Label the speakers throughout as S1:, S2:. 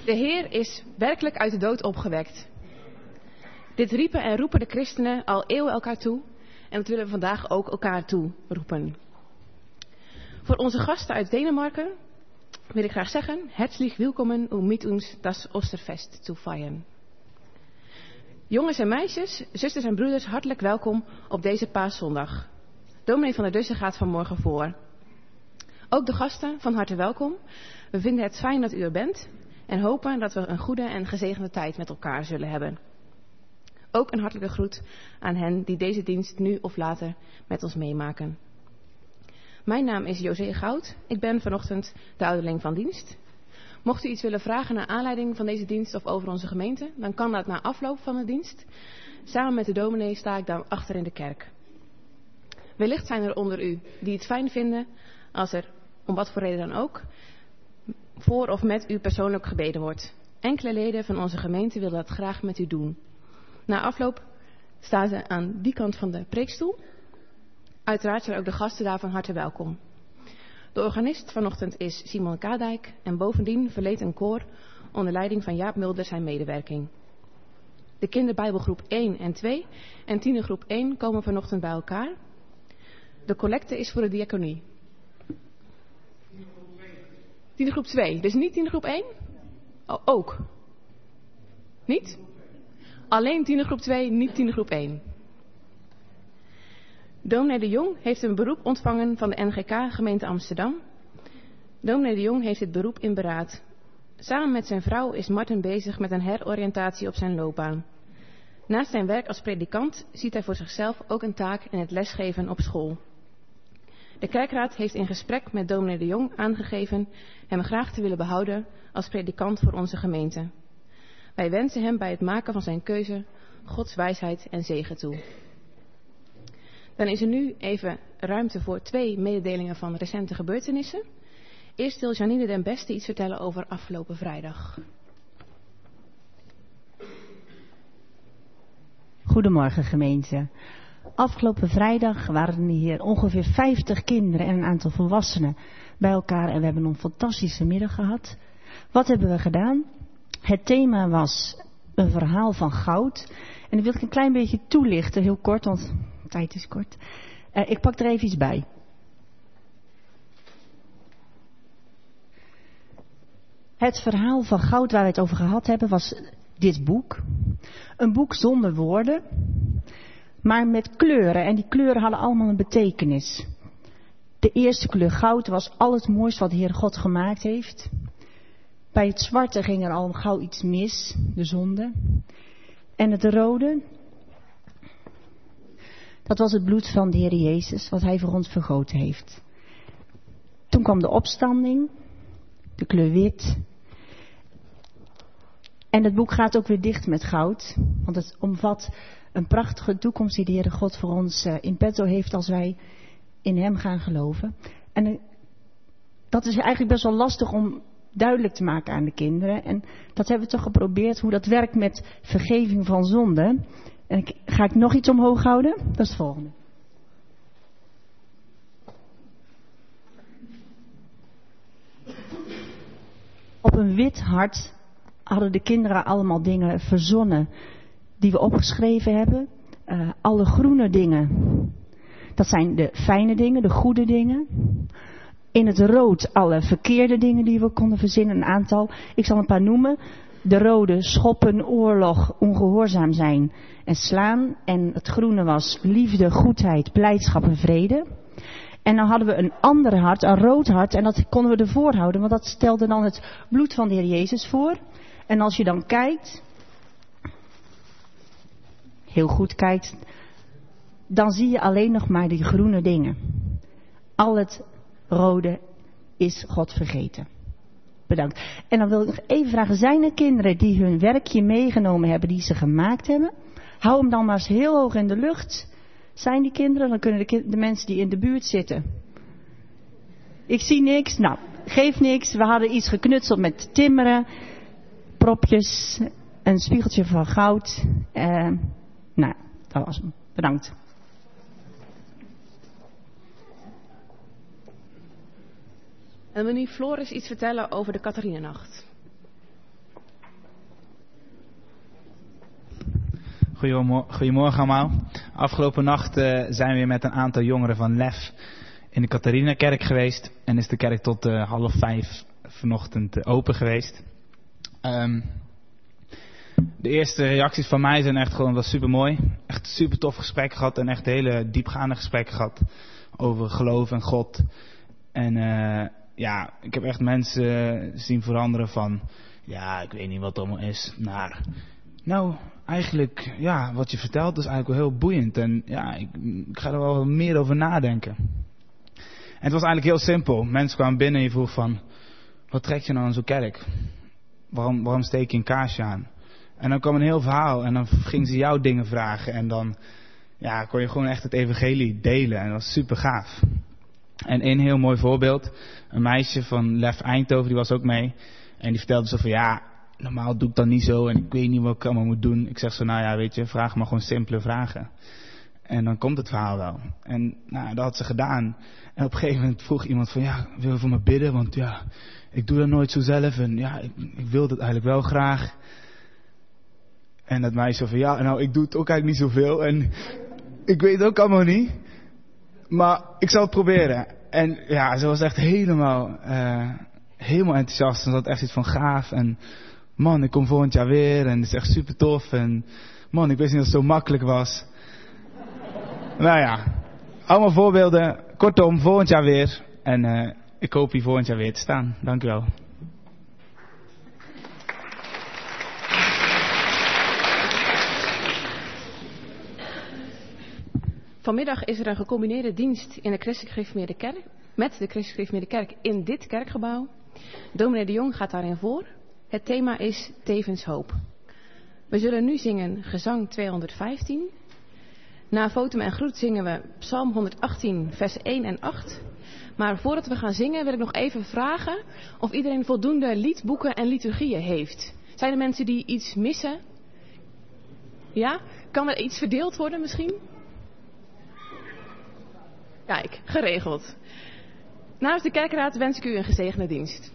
S1: De Heer is werkelijk uit de dood opgewekt. Dit riepen en roepen de christenen al eeuwen elkaar toe. En dat willen we vandaag ook elkaar toe roepen. Voor onze gasten uit Denemarken wil ik graag zeggen: Herzlich willkommen um mit uns das Osterfest zu feiern. Jongens en meisjes, zusters en broeders, hartelijk welkom op deze paaszondag. Dominee van der Dussen gaat vanmorgen voor. Ook de gasten, van harte welkom. We vinden het fijn dat u er bent en hopen dat we een goede en gezegende tijd met elkaar zullen hebben. Ook een hartelijke groet aan hen die deze dienst nu of later met ons meemaken. Mijn naam is José Goud. Ik ben vanochtend de ouderling van dienst. Mocht u iets willen vragen naar aanleiding van deze dienst of over onze gemeente, dan kan dat na afloop van de dienst. Samen met de dominee sta ik dan achter in de kerk. Wellicht zijn er onder u die het fijn vinden als er, om wat voor reden dan ook, voor of met u persoonlijk gebeden wordt. Enkele leden van onze gemeente willen dat graag met u doen. Na afloop staan ze aan die kant van de preekstoel. Uiteraard zijn ook de gasten daar van harte welkom. De organist vanochtend is Simon Kadijk en bovendien verleent een koor onder leiding van Jaap Mulder zijn medewerking. De kinderbijbelgroep 1 en 2 en tienergroep 1 komen vanochtend bij elkaar. De collecte is voor de diaconie. Tienergroep 2, dus niet tienergroep 1? Oh, ook. Niet? Alleen tienergroep 2, niet tienergroep 1. Dominee de Jong heeft een beroep ontvangen van de NGK gemeente Amsterdam. Dominee de Jong heeft dit beroep in beraad. Samen met zijn vrouw is Martin bezig met een heroriëntatie op zijn loopbaan. Naast zijn werk als predikant ziet hij voor zichzelf ook een taak in het lesgeven op school. De kerkraad heeft in gesprek met dominee de Jong aangegeven hem graag te willen behouden als predikant voor onze gemeente. Wij wensen hem bij het maken van zijn keuze Gods wijsheid en zegen toe. Dan is er nu even ruimte voor 2 mededelingen van recente gebeurtenissen. Eerst wil Janine den Beste iets vertellen over afgelopen vrijdag.
S2: Goedemorgen gemeente. Afgelopen vrijdag waren hier ongeveer 50 kinderen en een aantal volwassenen bij elkaar en we hebben een fantastische middag gehad. Wat hebben we gedaan? Het thema was een verhaal van goud. En dat wil ik een klein beetje toelichten, heel kort, want de tijd is kort. Ik pak er even iets bij. Het verhaal van goud waar we het over gehad hebben was dit boek. Een boek zonder woorden, maar met kleuren. En die kleuren hadden allemaal een betekenis. De eerste kleur goud was al het mooiste wat de Heer God gemaakt heeft. Bij het zwarte ging er al gauw iets mis, de zonde. En het rode, dat was het bloed van de Heer Jezus, wat Hij voor ons vergoten heeft. Toen kwam de opstanding, de kleur wit. En het boek gaat ook weer dicht met goud, want het omvat een prachtige toekomst die de Heere God voor ons in petto heeft als wij in Hem gaan geloven. En dat is eigenlijk best wel lastig om duidelijk te maken aan de kinderen. En dat hebben we toch geprobeerd, hoe dat werkt met vergeving van zonde. En ga ik nog iets omhoog houden? Dat is het volgende. Op een wit hart hadden de kinderen allemaal dingen verzonnen die we opgeschreven hebben. Alle groene dingen, dat zijn de fijne dingen, de goede dingen. In het rood alle verkeerde dingen die we konden verzinnen, een aantal. Ik zal een paar noemen. De rode, schoppen, oorlog, ongehoorzaam zijn en slaan. En het groene was liefde, goedheid, blijdschap en vrede. En dan hadden we een ander hart, een rood hart. En dat konden we ervoor houden, want dat stelde dan het bloed van de Heer Jezus voor. En als je dan kijkt, heel goed kijkt, dan zie je alleen nog maar die groene dingen. Al het rode is God vergeten. Bedankt. En dan wil ik nog even vragen, zijn er kinderen die hun werkje meegenomen hebben, die ze gemaakt hebben? Hou hem dan maar eens heel hoog in de lucht. Zijn die kinderen? Dan kunnen de mensen die in de buurt zitten. Ik zie niks. Nou, geeft niks. We hadden iets geknutseld met timmeren. Propjes. Een spiegeltje van goud. Nou, dat was hem. Bedankt.
S1: En wil nu Floris iets vertellen over de Catharinanacht?
S3: Goedemorgen allemaal. Afgelopen nacht zijn we weer met een aantal jongeren van LEF in de Catharina-kerk geweest. En is de kerk tot 4:30 vanochtend open geweest. De eerste reacties van mij zijn echt gewoon, was super mooi. Echt super tof gesprek gehad en echt hele diepgaande gesprekken gehad over geloof en God. En ik heb echt mensen zien veranderen van, ja, ik weet niet wat het allemaal is, naar, nou, eigenlijk, ja, wat je vertelt is eigenlijk wel heel boeiend. En ja, ik ga er wel meer over nadenken. En het was eigenlijk heel simpel. Mensen kwamen binnen en je vroeg van, wat trek je nou aan zo'n kerk? Waarom steek je een kaarsje aan? En dan kwam een heel verhaal en dan gingen ze jou dingen vragen. En dan kon je gewoon echt het evangelie delen. En dat was super gaaf. En een heel mooi voorbeeld. Een meisje van LEF Eindhoven, die was ook mee. En die vertelde zo van, ja, normaal doe ik dat niet zo. En ik weet niet wat ik allemaal moet doen. Ik zeg zo, nou ja, weet je, vraag maar gewoon simpele vragen. En dan komt het verhaal wel. En dat had ze gedaan. En op een gegeven moment vroeg iemand van, ja, wil je voor me bidden? Want ja, ik doe dat nooit zo zelf. En ja, ik wil dat eigenlijk wel graag. En dat meisje van, ja, nou, ik doe het ook eigenlijk niet zoveel. En ik weet het ook allemaal niet. Maar ik zal het proberen. En ja, ze was echt helemaal enthousiast. En ze had echt iets van gaaf. En man, ik kom volgend jaar weer. En het is echt super tof. En man, ik wist niet dat het zo makkelijk was. Nou ja, allemaal voorbeelden. Kortom, volgend jaar weer. En ik hoop hier volgend jaar weer te staan. Dank u wel.
S1: Vanmiddag is er een gecombineerde dienst in de Christelijk Gereformeerde Kerk, met de Christelijk Gereformeerde Kerk in dit kerkgebouw. Dominee de Jong gaat daarin voor. Het thema is tevens hoop. We zullen nu zingen gezang 215. Na fotum en groet zingen we Psalm 118 vers 1 en 8. Maar voordat we gaan zingen wil ik nog even vragen of iedereen voldoende liedboeken en liturgieën heeft. Zijn er mensen die iets missen? Ja? Kan er iets verdeeld worden misschien? Kijk, geregeld. Namens de kerkraad wens ik u een gezegende dienst.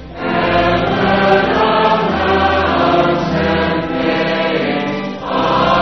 S4: Oh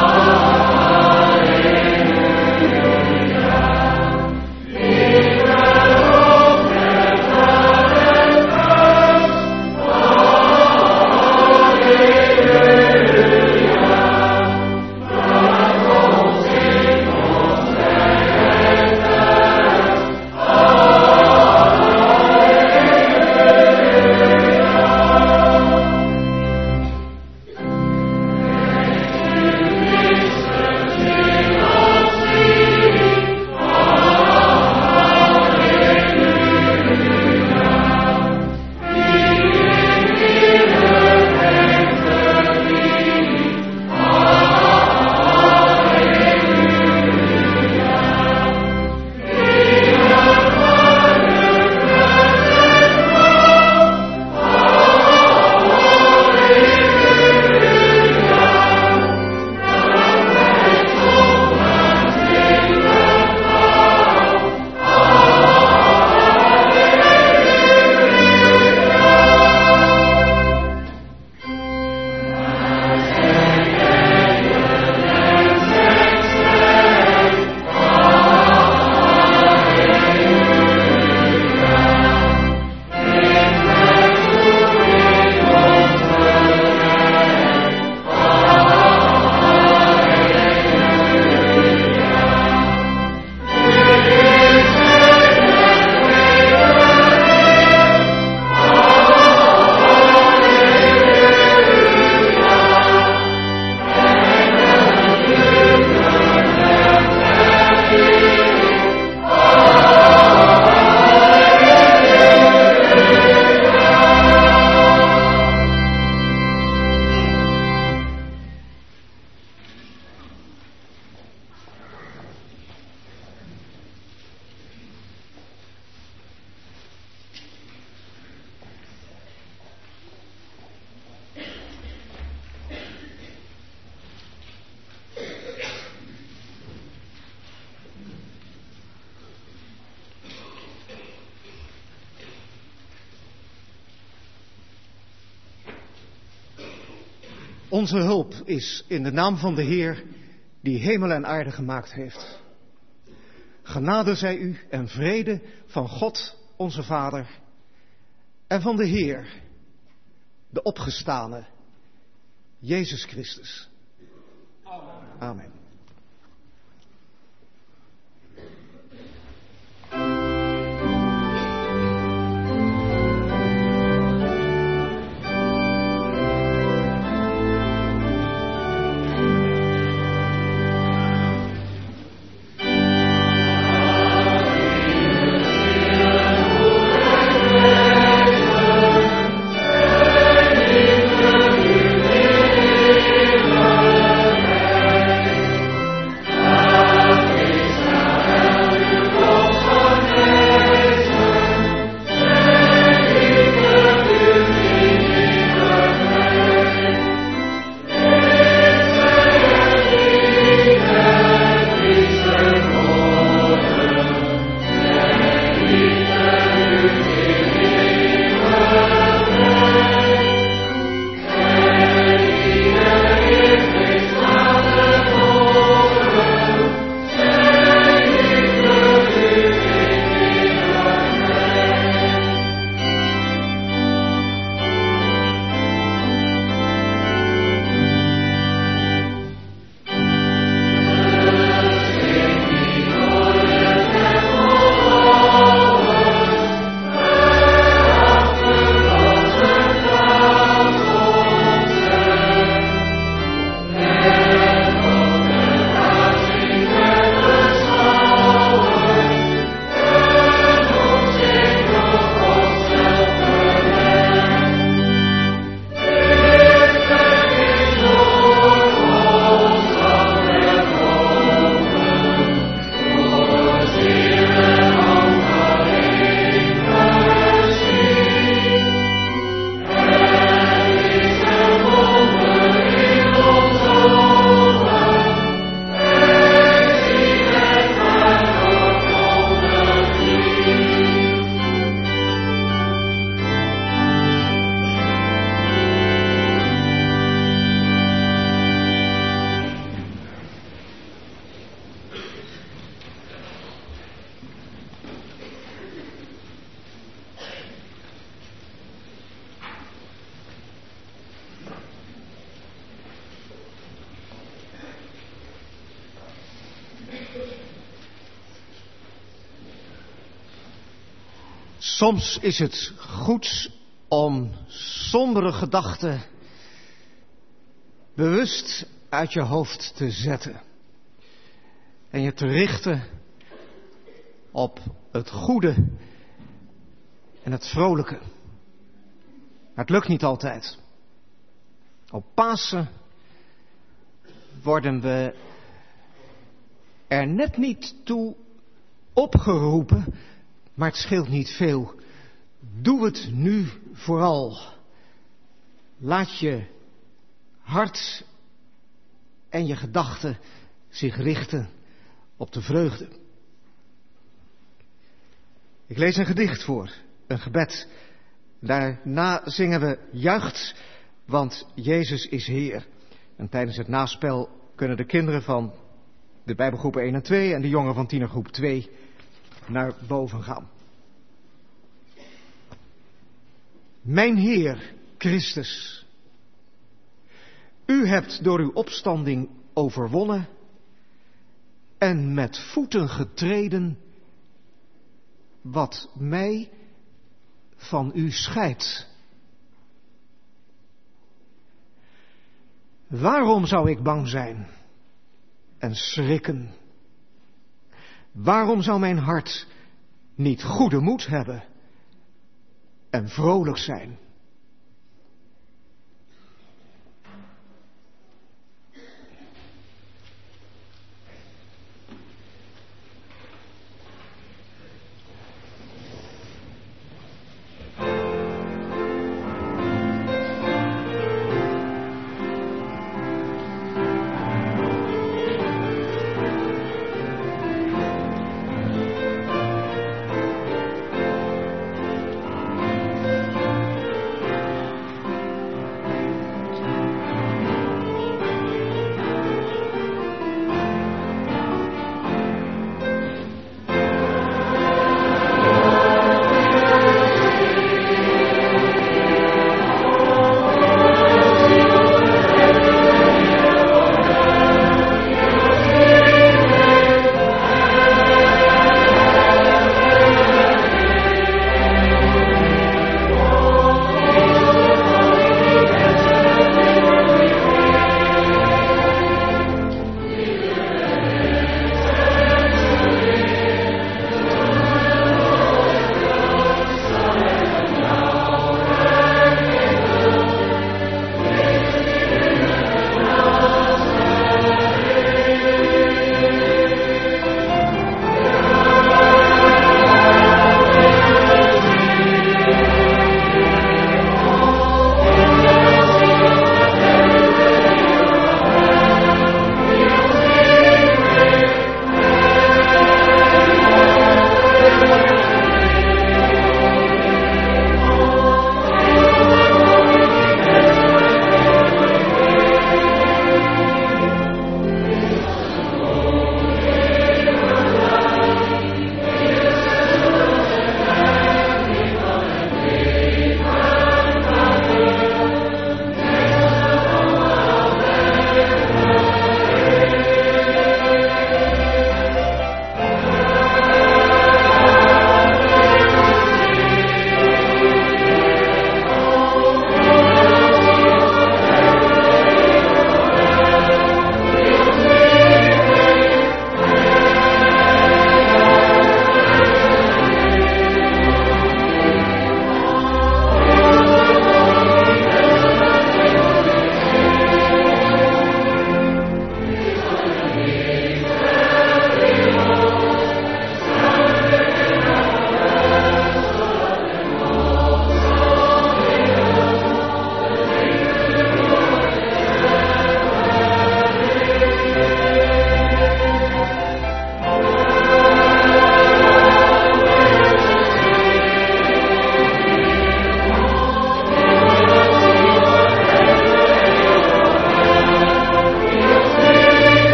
S4: Onze hulp is in de naam van de Heer, die hemel en aarde gemaakt heeft. Genade zij u en vrede van God, onze Vader, en van de Heer, de opgestane, Jezus Christus. Amen. Soms is het goed om sombere gedachten bewust uit je hoofd te zetten. En je te richten op het goede en het vrolijke. Maar het lukt niet altijd. Op Pasen worden we er net niet toe opgeroepen, maar het scheelt niet veel. Doe het nu vooral. Laat je hart en je gedachten zich richten op de vreugde. Ik lees een gedicht voor, een gebed. Daarna zingen we juicht, want Jezus is Heer. En tijdens het naspel kunnen de kinderen van de Bijbelgroepen 1 en 2 en de jongeren van tienergroep 2 naar boven gaan. Mijn Heer Christus, u hebt door uw opstanding overwonnen en met voeten getreden wat mij van u scheidt. Waarom zou ik bang zijn en schrikken? Waarom zou mijn hart niet goede moed hebben en vrolijk zijn?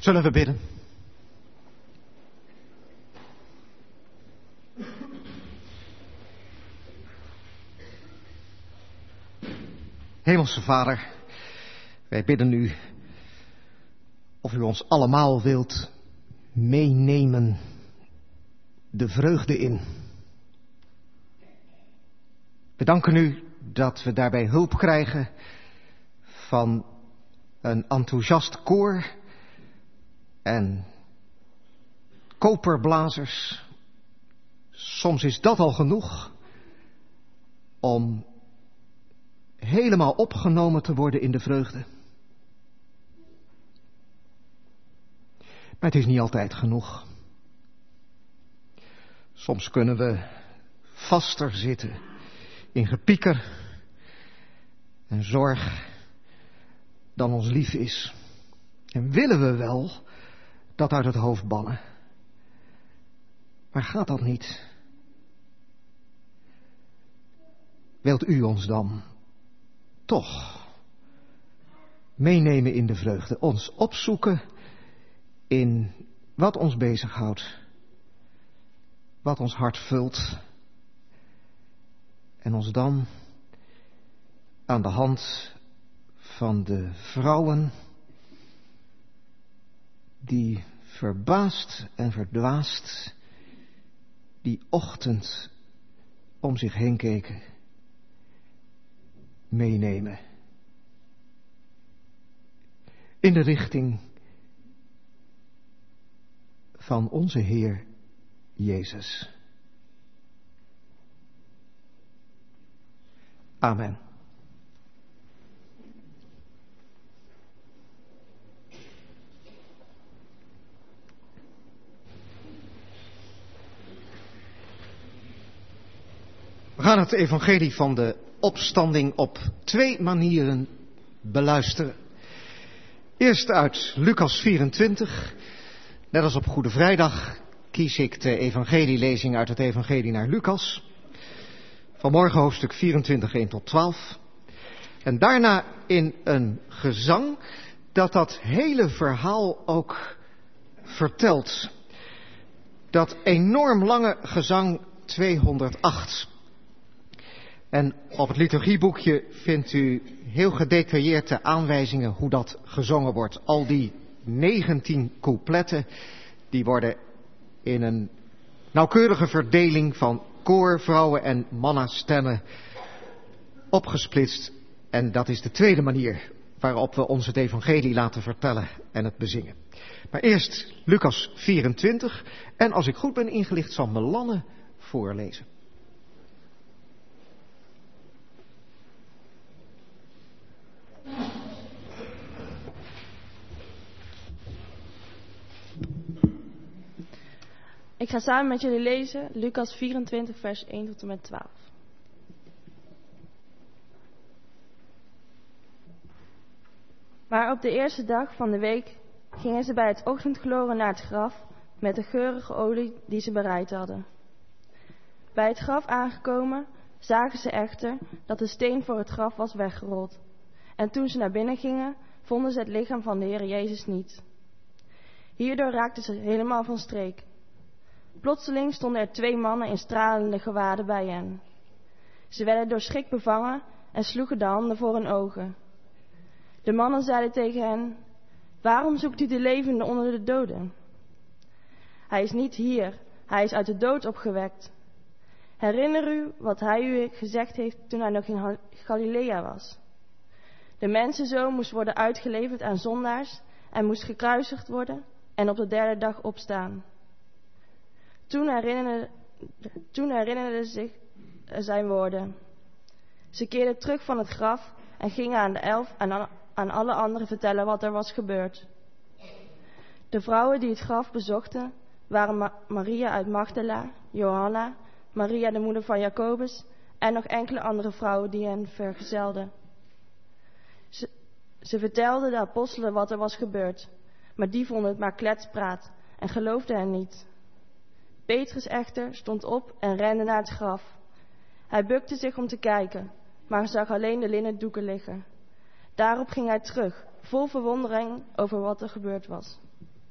S4: Zullen we bidden? Hemelse Vader, wij bidden u of u ons allemaal wilt meenemen de vreugde in. We danken u dat we daarbij hulp krijgen van een enthousiast koor en koperblazers. Soms is dat al genoeg om helemaal opgenomen te worden in de vreugde. Maar het is niet altijd genoeg. Soms kunnen we vaster zitten in gepieker en zorg dan ons lief is. En willen we wel dat uit het hoofd bannen. Maar gaat dat niet? Wilt u ons dan toch meenemen in de vreugde, ons opzoeken in wat ons bezighoudt, wat ons hart vult, en ons dan aan de hand van de vrouwen die verbaasd en verdwaasd die ochtend om zich heen keken, meenemen in de richting van onze Heer Jezus. Amen. We gaan het evangelie van de opstanding op 2 manieren beluisteren. Eerst uit Lucas 24. Net als op Goede Vrijdag kies ik de evangelielezing uit het evangelie naar Lucas. Vanmorgen hoofdstuk 24, 1 tot 12. En daarna in een gezang dat hele verhaal ook vertelt. Dat enorm lange gezang 208. En op het liturgieboekje vindt u heel gedetailleerd de aanwijzingen hoe dat gezongen wordt. Al die 19 coupletten, die worden in een nauwkeurige verdeling van koor, vrouwen en mannenstemmen opgesplitst. En dat is de tweede manier waarop we ons het evangelie laten vertellen en het bezingen. Maar eerst Lucas 24. En als ik goed ben ingelicht zal Melanne voorlezen.
S5: Ik ga samen met jullie lezen Lucas 24 vers 1 tot en met 12. Maar op de eerste dag van de week gingen ze bij het ochtendgloren naar het graf met de geurige olie die ze bereid hadden. Bij het graf aangekomen zagen ze echter dat de steen voor het graf was weggerold. En toen ze naar binnen gingen, vonden ze het lichaam van de Heer Jezus niet. Hierdoor raakten ze helemaal van streek. Plotseling stonden er 2 mannen in stralende gewaden bij hen. Ze werden door schrik bevangen en sloegen de handen voor hun ogen. De mannen zeiden tegen hen: waarom zoekt u de levende onder de doden? Hij is niet hier, hij is uit de dood opgewekt. Herinner u wat hij u gezegd heeft toen hij nog in Galilea was. De mensenzoon moest worden uitgeleverd aan zondaars en moest gekruisigd worden en op de 3e dag opstaan. Toen herinnerde zich zijn woorden. Ze keerden terug van het graf en gingen aan de 11 aan alle anderen vertellen wat er was gebeurd. De vrouwen die het graf bezochten waren Maria uit Magdala, Johanna, Maria de moeder van Jacobus en nog enkele andere vrouwen die hen vergezelden. Ze vertelden de apostelen wat er was gebeurd, maar die vonden het maar kletspraat en geloofden hen niet. Petrus echter stond op en rende naar het graf. Hij bukte zich om te kijken, maar zag alleen de linnen doeken liggen. Daarop ging hij terug, vol verwondering over wat er gebeurd was.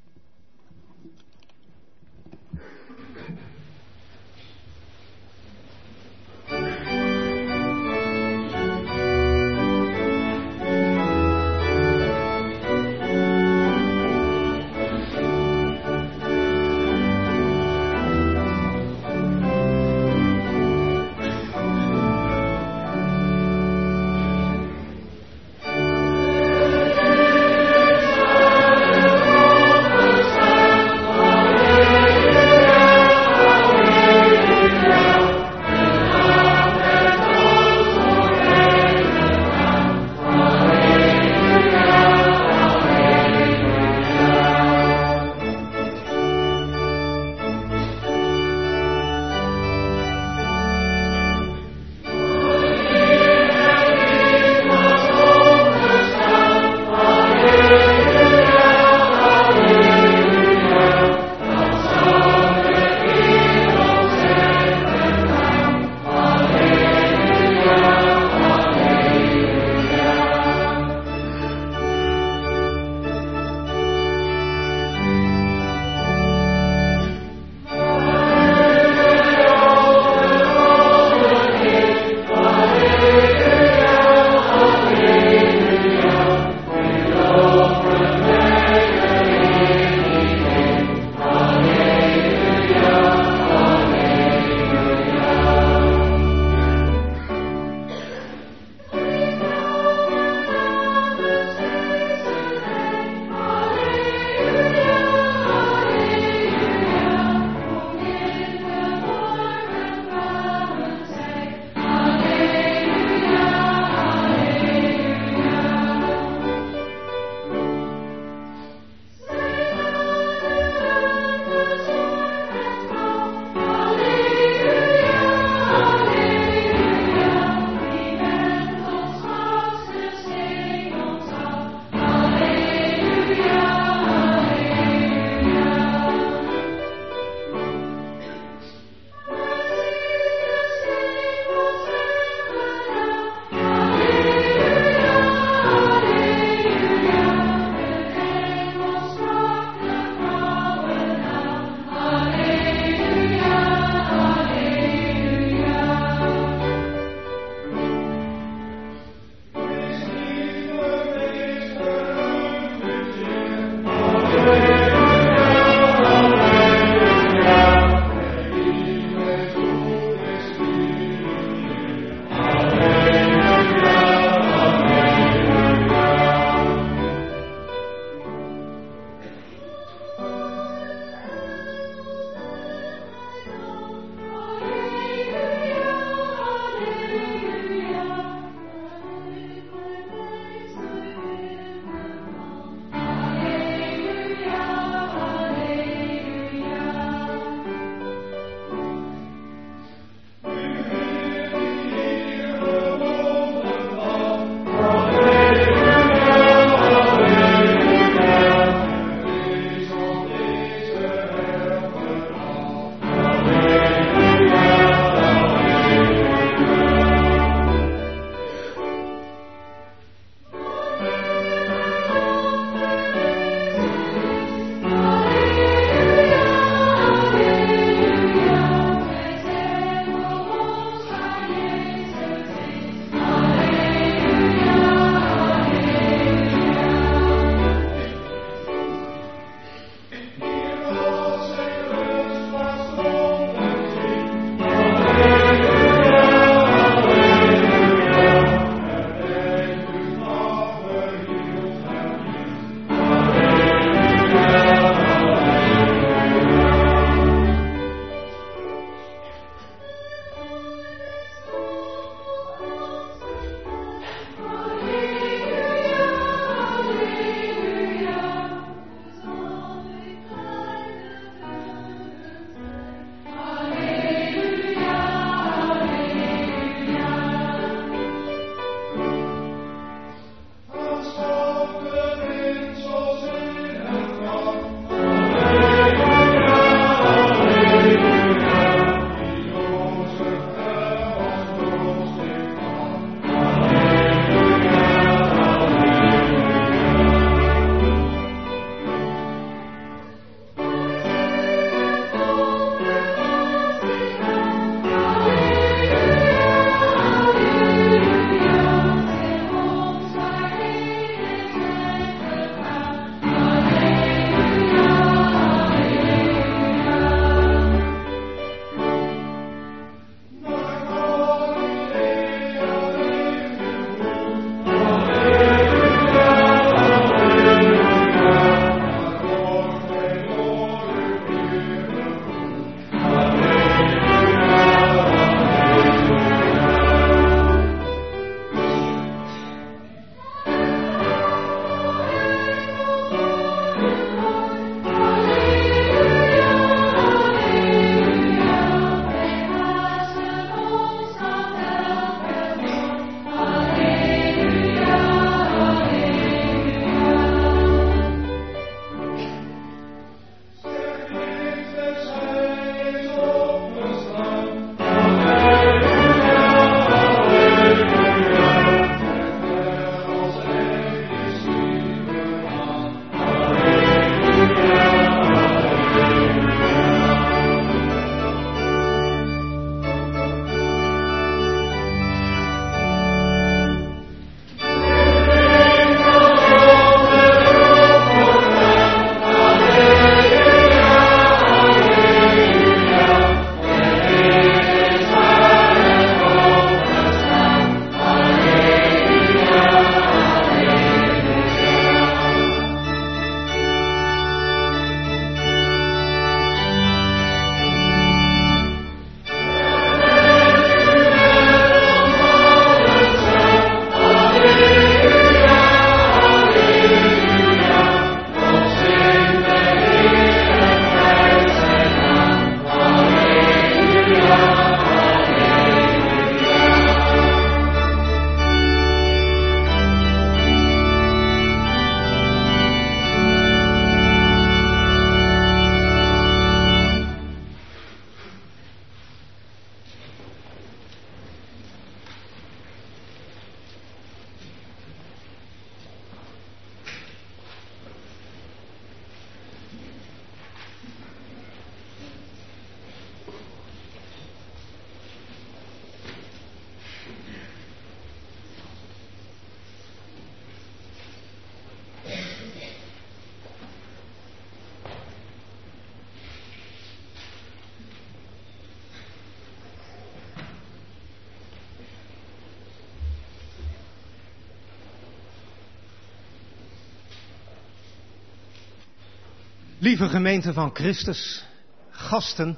S4: Lieve gemeente van Christus, gasten.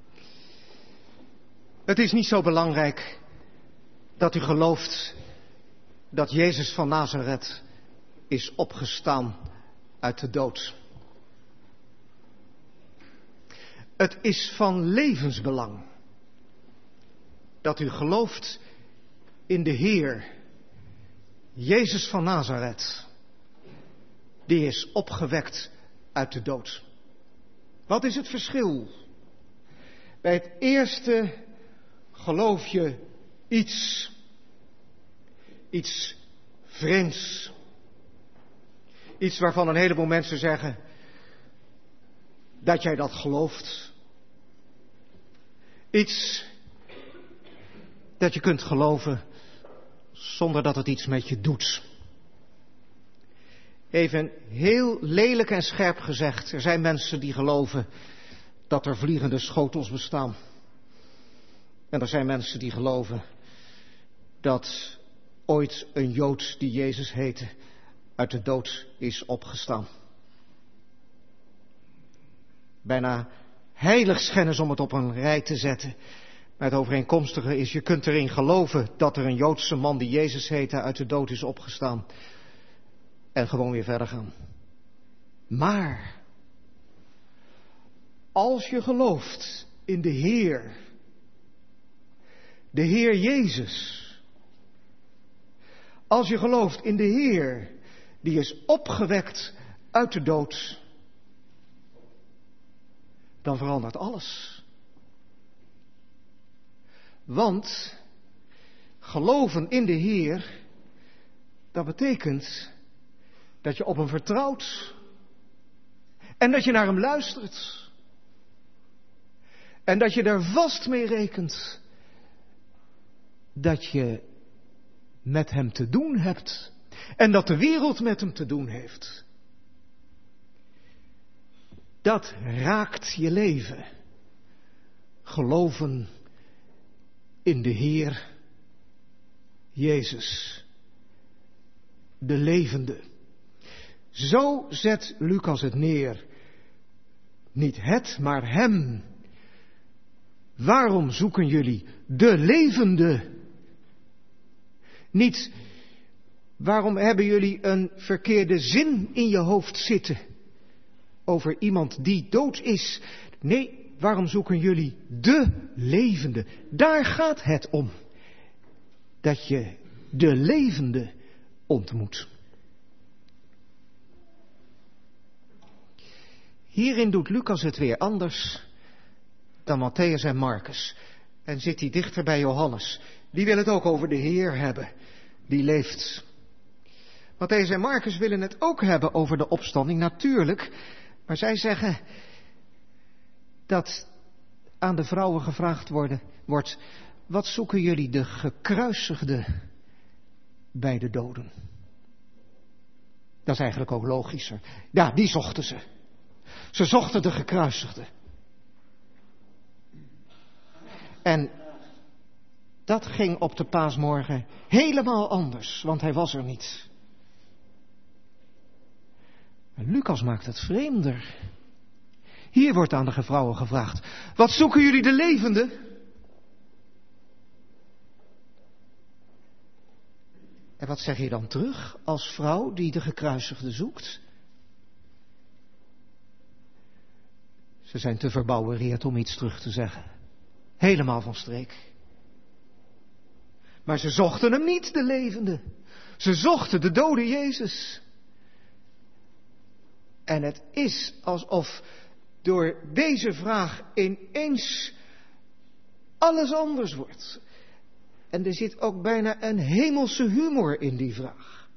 S4: Het is niet zo belangrijk dat u gelooft dat Jezus van Nazareth is opgestaan uit de dood. Het is van levensbelang dat u gelooft in de Heer, Jezus van Nazareth, die is opgewekt uit de dood. Wat is het verschil? Bij het eerste geloof je iets vreemds. Iets waarvan een heleboel mensen zeggen dat jij dat gelooft. Iets dat je kunt geloven zonder dat het iets met je doet. Even heel lelijk en scherp gezegd, er zijn mensen die geloven dat er vliegende schotels bestaan. En er zijn mensen die geloven dat ooit een Jood die Jezus heette uit de dood is opgestaan. Bijna heiligschennis om het op een rij te zetten. Maar het overeenkomstige is, je kunt erin geloven dat er een Joodse man die Jezus heette uit de dood is opgestaan. En gewoon weer verder gaan. Maar als je gelooft in de Heer Jezus. Als je gelooft in de Heer die is opgewekt uit de dood. Dan verandert alles. Want geloven in de Heer, dat betekent dat je op hem vertrouwt. En dat je naar hem luistert. En dat je er vast mee rekent dat je met hem te doen hebt. En dat de wereld met hem te doen heeft. Dat raakt je leven. Geloven in de Heer Jezus. De levende. Zo zet Lucas het neer. Niet het, maar hem. Waarom zoeken jullie de levende? Niet, waarom hebben jullie een verkeerde zin in je hoofd zitten over iemand die dood is? Nee, waarom zoeken jullie de levende? Daar gaat het om. Dat je de levende ontmoet. Hierin doet Lucas het weer anders dan Matthäus en Marcus. En zit hij dichter bij Johannes. Die wil het ook over de Heer hebben. Die leeft. Matthäus en Marcus willen het ook hebben over de opstanding, natuurlijk. Maar zij zeggen dat aan de vrouwen gevraagd wordt, wat zoeken jullie de gekruisigde bij de doden? Dat is eigenlijk ook logischer. Ja, die zochten ze. Ze zochten de gekruisigde. En dat ging op de paasmorgen helemaal anders, want hij was er niet. En Lucas maakt het vreemder. Hier wordt aan de vrouwen gevraagd, wat zoeken jullie de levende? En wat zeg je dan terug als vrouw die de gekruisigde zoekt? Ze zijn te verbouwereerd om iets terug te zeggen. Helemaal van streek. Maar ze zochten hem niet, de levende. Ze zochten de dode Jezus. En het is alsof door deze vraag ineens alles anders wordt. En er zit ook bijna een hemelse humor in die vraag.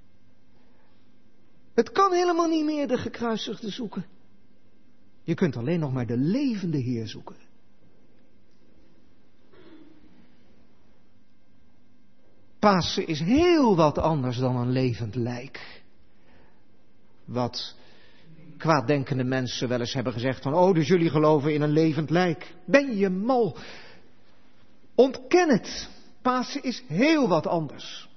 S4: Het kan helemaal niet meer de gekruisigde zoeken. Je kunt alleen nog maar de levende Heer zoeken. Pasen is heel wat anders dan een levend lijk. Wat kwaaddenkende mensen wel eens hebben gezegd van, oh, dus jullie geloven in een levend lijk. Ben je mal? Ontken het. Pasen is heel wat anders.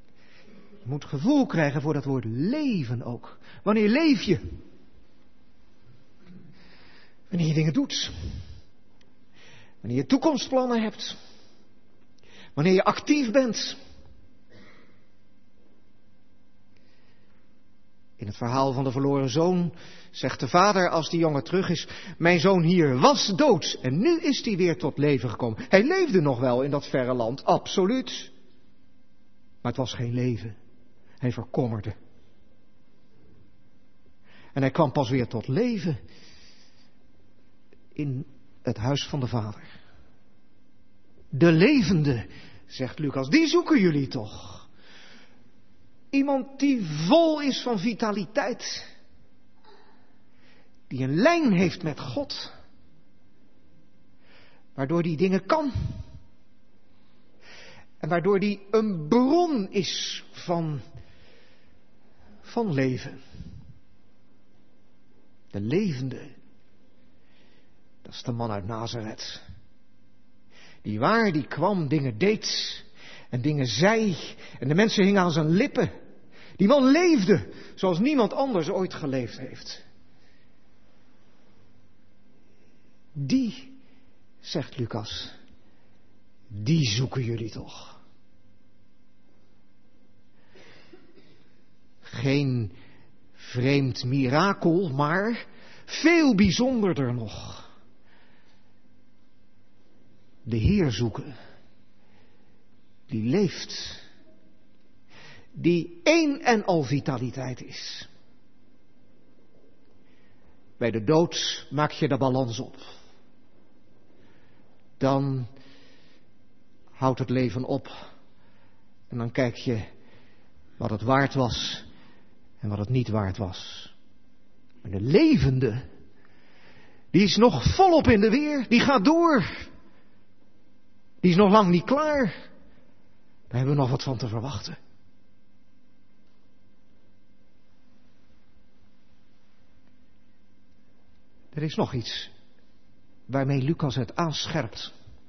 S4: Je moet gevoel krijgen voor dat woord leven ook. Wanneer leef je? Wanneer je dingen doet. Wanneer je toekomstplannen hebt. Wanneer je actief bent. In het verhaal van de verloren zoon zegt de vader als die jongen terug is: mijn zoon hier was dood en nu is hij weer tot leven gekomen. Hij leefde nog wel in dat verre land, absoluut. Maar het was geen leven. Hij verkommerde. En hij kwam pas weer tot leven in het huis van de vader. De levende, zegt Lucas, die zoeken jullie toch. Iemand die vol is van vitaliteit. Die een lijn heeft met God. Waardoor die dingen kan. En waardoor die een bron is van leven. De levende. Dat is de man uit Nazareth. Die waar die kwam, dingen deed en dingen zei. En de mensen hingen aan zijn lippen. Die man leefde zoals niemand anders ooit geleefd heeft. Die, zegt Lucas, die zoeken jullie toch. Geen vreemd mirakel, maar veel bijzonderder nog. De Heer zoeken. Die leeft. Die één en al vitaliteit is. Bij de dood maak je de balans op. Dan houdt het leven op. En dan kijk je wat het waard was en wat het niet waard was. Maar de levende, die is nog volop in de weer. Die gaat door. Die is nog lang niet klaar. Daar hebben we nog wat van te verwachten. Er is nog iets waarmee Lucas het aanscherpt.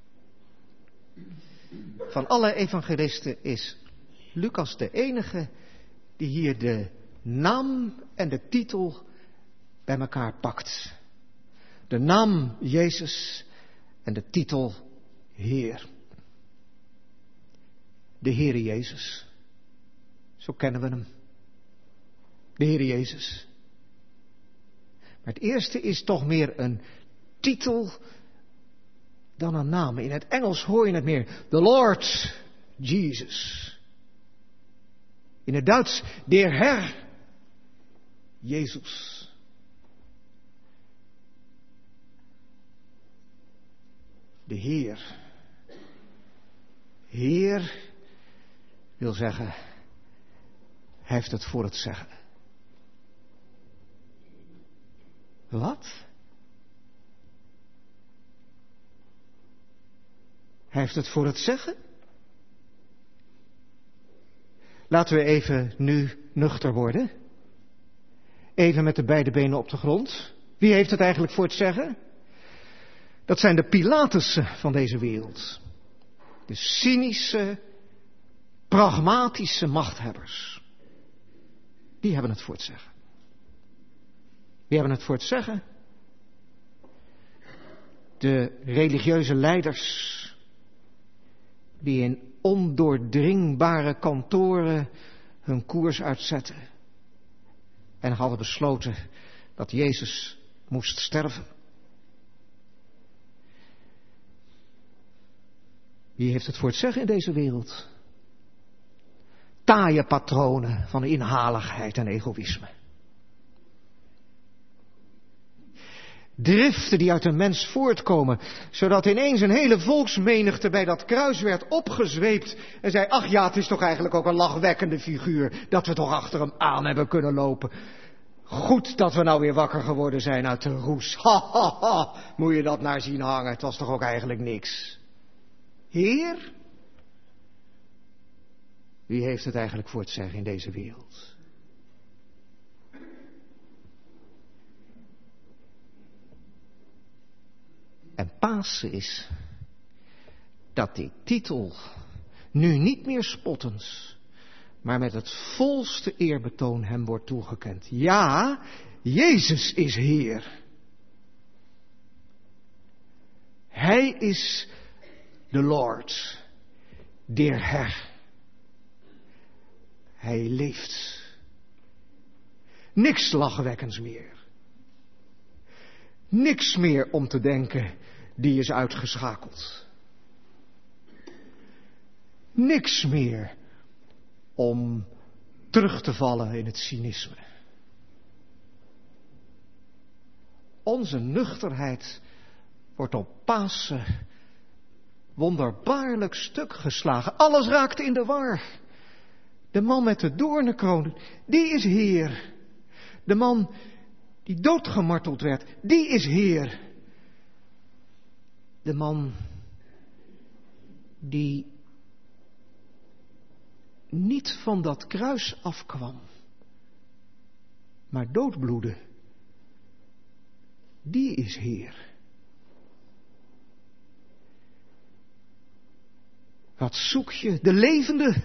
S4: Van alle evangelisten is Lucas de enige die hier de naam en de titel bij elkaar pakt. De naam Jezus en de titel Heer. De Heere Jezus. Zo kennen we hem. De Heere Jezus. Maar het eerste is toch meer een titel dan een naam. In het Engels hoor je het meer. The Lord Jesus. In het Duits, der Herr Jezus. De Heer. Heer wil zeggen, hij heeft het voor het zeggen. Wat? Hij heeft het voor het zeggen? Laten we even nu nuchter worden. Even met de beide benen op de grond. Wie heeft het eigenlijk voor het zeggen? Dat zijn de Pilatussen van deze wereld. De cynische, pragmatische machthebbers. Die hebben het voor het zeggen. Wie hebben het voor het zeggen? De religieuze leiders die in ondoordringbare kantoren hun koers uitzetten en hadden besloten dat Jezus moest sterven. Wie heeft het voor het zeggen in deze wereld? Taaie patronen van inhaligheid en egoïsme. Driften die uit een mens voortkomen, zodat ineens een hele volksmenigte bij dat kruis werd opgezweept en zei, ach ja, het is toch eigenlijk ook een lachwekkende figuur dat we toch achter hem aan hebben kunnen lopen. Goed dat we nou weer wakker geworden zijn uit de roes. Ha, ha, ha, moet je dat naar zien hangen, het was toch ook eigenlijk niks. Heer, wie heeft het eigenlijk voor het zeggen in deze wereld? En Pasen is dat die titel nu niet meer spottends, maar met het volste eerbetoon hem wordt toegekend. Ja, Jezus is Heer. Hij is de Lord, der Herr. Hij leeft. Niks lachwekkends meer. Niks meer om te denken, die is uitgeschakeld. Niks meer om terug te vallen in het cynisme. Onze nuchterheid wordt op Pasen wonderbaarlijk stuk geslagen. Alles raakt in de war. De man met de doornenkroon, die is Heer. De man die doodgemarteld werd, die is Heer. De man die niet van dat kruis afkwam, maar doodbloedde, die is Heer. Wat zoek je, de levende,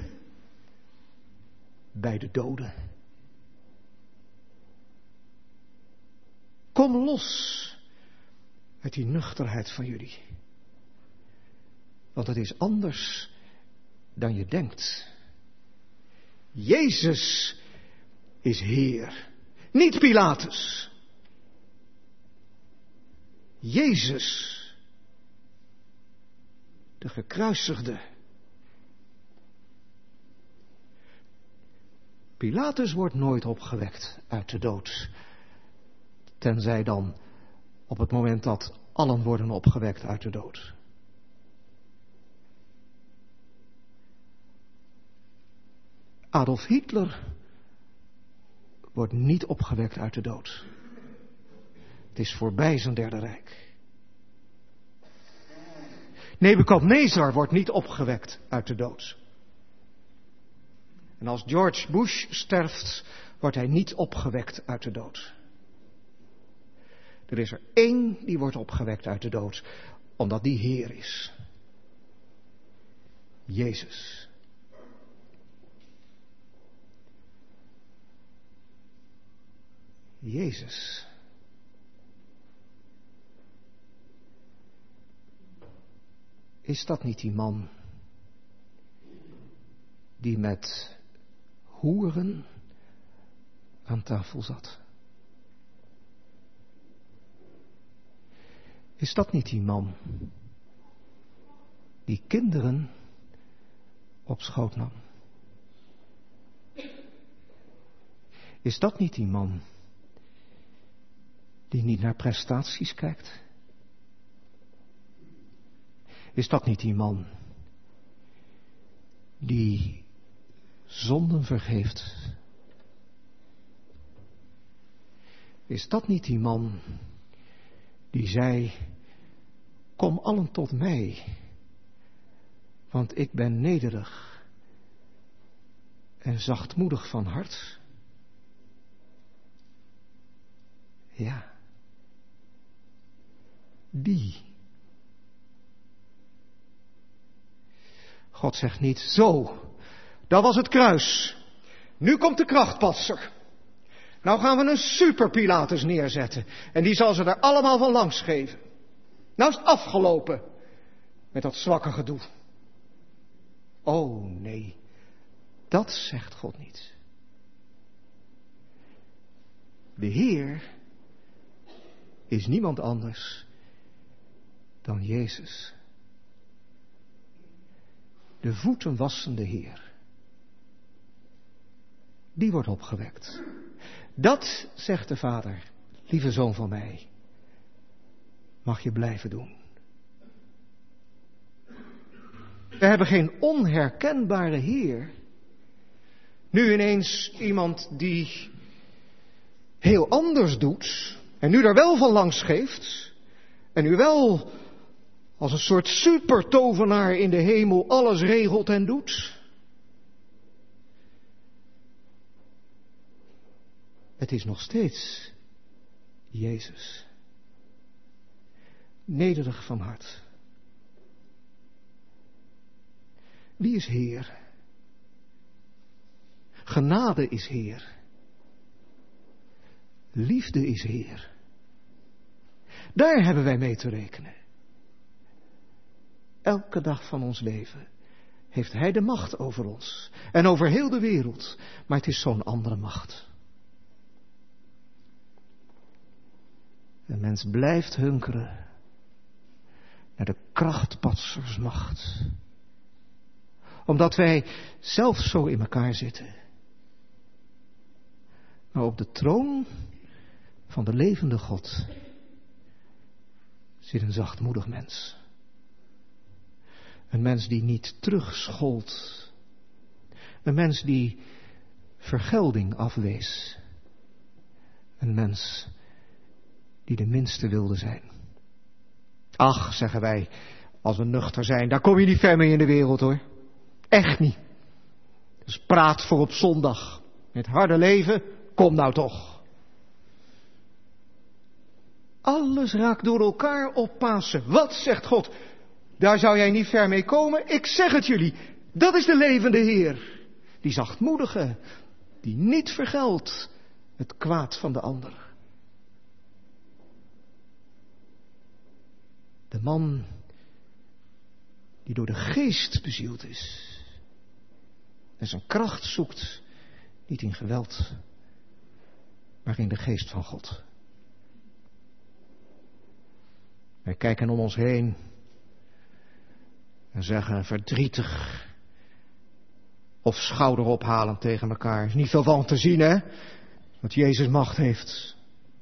S4: bij de doden? Kom los uit die nuchterheid van jullie. Want het is anders dan je denkt. Jezus is Heer, niet Pilatus. Jezus, de gekruisigde. Pilatus wordt nooit opgewekt uit de dood. Tenzij dan op het moment dat allen worden opgewekt uit de dood. Adolf Hitler wordt niet opgewekt uit de dood. Het is voorbij zijn Derde Rijk. Nebukadnezar wordt niet opgewekt uit de dood. En als George Bush sterft, wordt hij niet opgewekt uit de dood. Er is er één die wordt opgewekt uit de dood, omdat die Heer is. Jezus. Jezus. Is dat niet die man die met hoeren aan tafel zat? Is dat niet die man die kinderen op schoot nam? Is dat niet die man die niet naar prestaties kijkt? Is dat niet die man die zonden vergeeft? Is dat niet die man die zei, kom allen tot mij, want ik ben nederig en zachtmoedig van hart? Ja, die. God zegt niet, zo, dat was het kruis. Nu komt de krachtpatser. Nou gaan we een super Pilatus neerzetten. En die zal ze er allemaal van langs geven. Nou is het afgelopen met dat zwakke gedoe. Oh nee, dat zegt God niet. De Heer is niemand anders dan Jezus. De voeten wassende Heer. Die wordt opgewekt. Dat, zegt de Vader, lieve zoon van mij, mag je blijven doen. We hebben geen onherkenbare Heer. Nu ineens iemand die heel anders doet en nu er wel van langs geeft en nu wel als een soort supertovenaar in de hemel alles regelt en doet. Het is nog steeds Jezus. Nederig van hart. Wie is Heer? Genade is Heer. Liefde is Heer. Daar hebben wij mee te rekenen. elke dag van ons leven heeft Hij de macht over ons en over heel de wereld. Maar het is zo'n andere macht. De mens blijft hunkeren naar de krachtpatsersmacht. Omdat wij zelf zo in elkaar zitten. Maar op de troon van de levende God zit een zachtmoedig mens. Een mens die niet terugschold. Een mens die vergelding afwees. Een mens die de minste wilde zijn. Ach, zeggen wij, als we nuchter zijn, daar kom je niet ver mee in de wereld hoor. Echt niet. Dus praat voor op zondag. Het harde leven, kom nou toch. Alles raakt door elkaar op Pasen. Wat zegt God? Daar zou jij niet ver mee komen. Ik zeg het jullie. Dat is de levende Heer. Die zachtmoedige. Die niet vergeldt het kwaad van de ander. De man die door de geest bezield is. En zijn kracht zoekt. Niet in geweld. Maar in de geest van God. Wij kijken om ons heen. En zeggen verdrietig. Of schouderophalend tegen elkaar. Er is niet veel van te zien, hè? Dat Jezus macht heeft.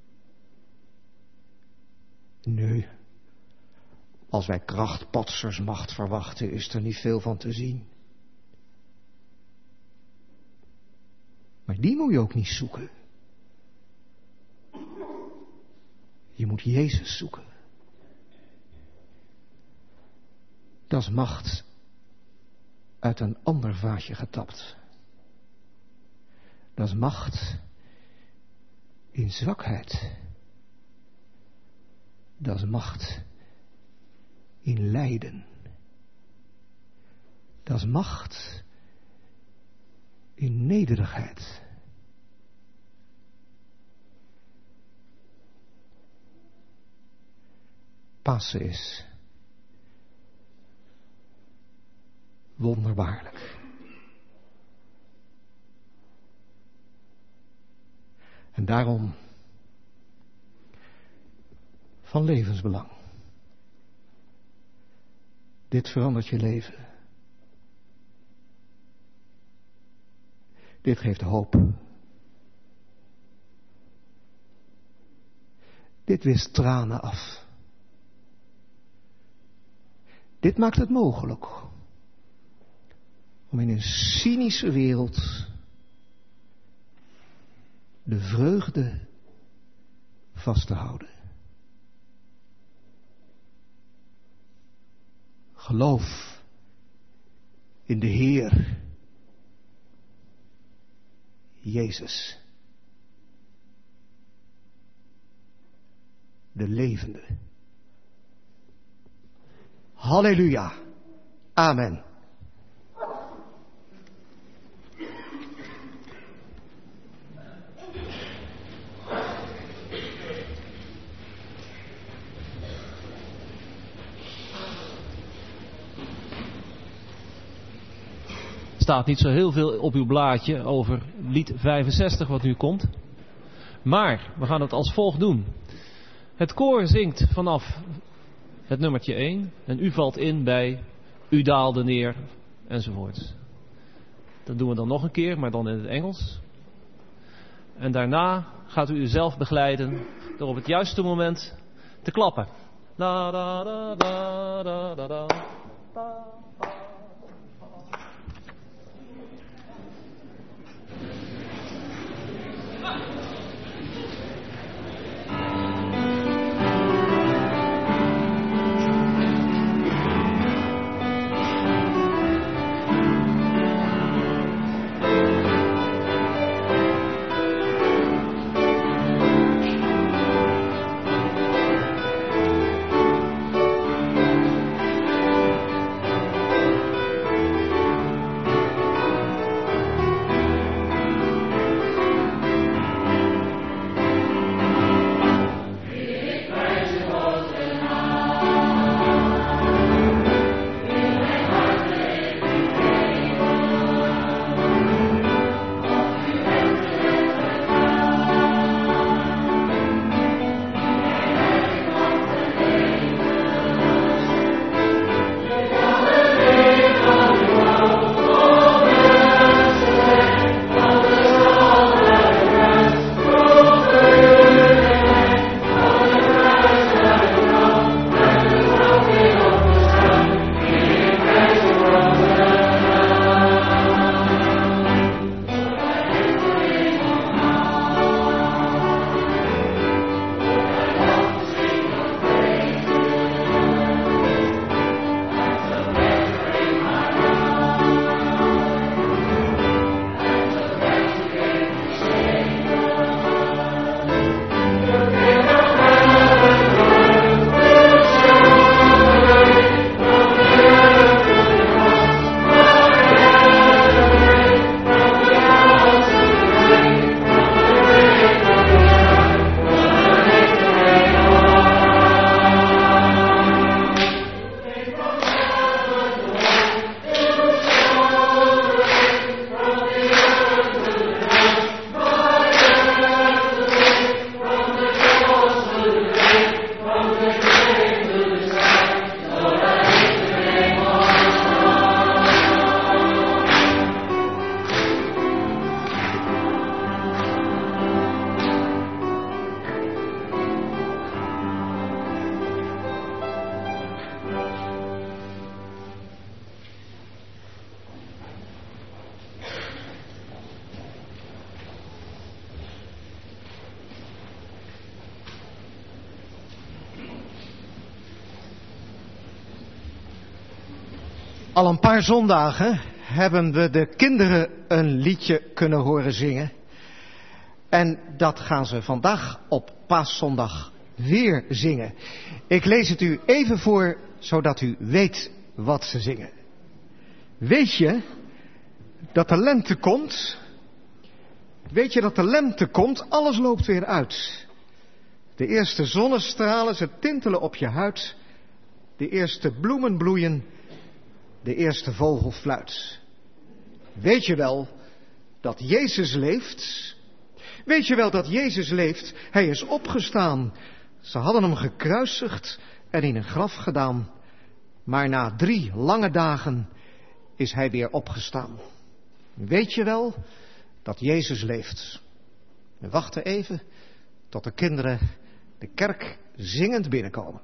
S4: Nee. Als wij krachtpatsersmacht verwachten, is er niet veel van te zien. Maar die moet je ook niet zoeken. Je moet Jezus zoeken. Dat is macht uit een ander vaatje getapt. Dat is macht in zwakheid. Dat is macht in lijden. Dat is macht in nederigheid. Pasen is wonderbaarlijk. En daarom van levensbelang. Dit verandert je leven. Dit geeft hoop. Dit wist tranen af. Dit maakt het mogelijk om in een cynische wereld de vreugde vast te houden. Geloof in de Heer Jezus, de levende. Halleluja. Amen.
S6: Er staat niet zo heel veel op uw blaadje over lied 65 wat nu komt. Maar we gaan het als volgt doen. Het koor zingt vanaf het nummertje 1 en u valt in bij U daalde neer enzovoorts. Dat doen we dan nog een keer, maar dan in het Engels. En daarna gaat u uzelf begeleiden door op het juiste moment te klappen. Da, da, da, da, da, da, da.
S4: Al een paar zondagen hebben we de kinderen een liedje kunnen horen zingen. En dat gaan ze vandaag op Paaszondag weer zingen. Ik lees het u even voor, zodat u weet wat ze zingen. Weet je dat de lente komt? Weet je dat de lente komt? Alles loopt weer uit. De eerste zonnestralen, ze tintelen op je huid. De eerste bloemen bloeien. De eerste vogel fluit. Weet je wel dat Jezus leeft? Weet je wel dat Jezus leeft? Hij is opgestaan. Ze hadden hem gekruisigd en in een graf gedaan. Maar na 3 lange dagen is hij weer opgestaan. Weet je wel dat Jezus leeft? We wachten even tot de kinderen de kerk zingend binnenkomen.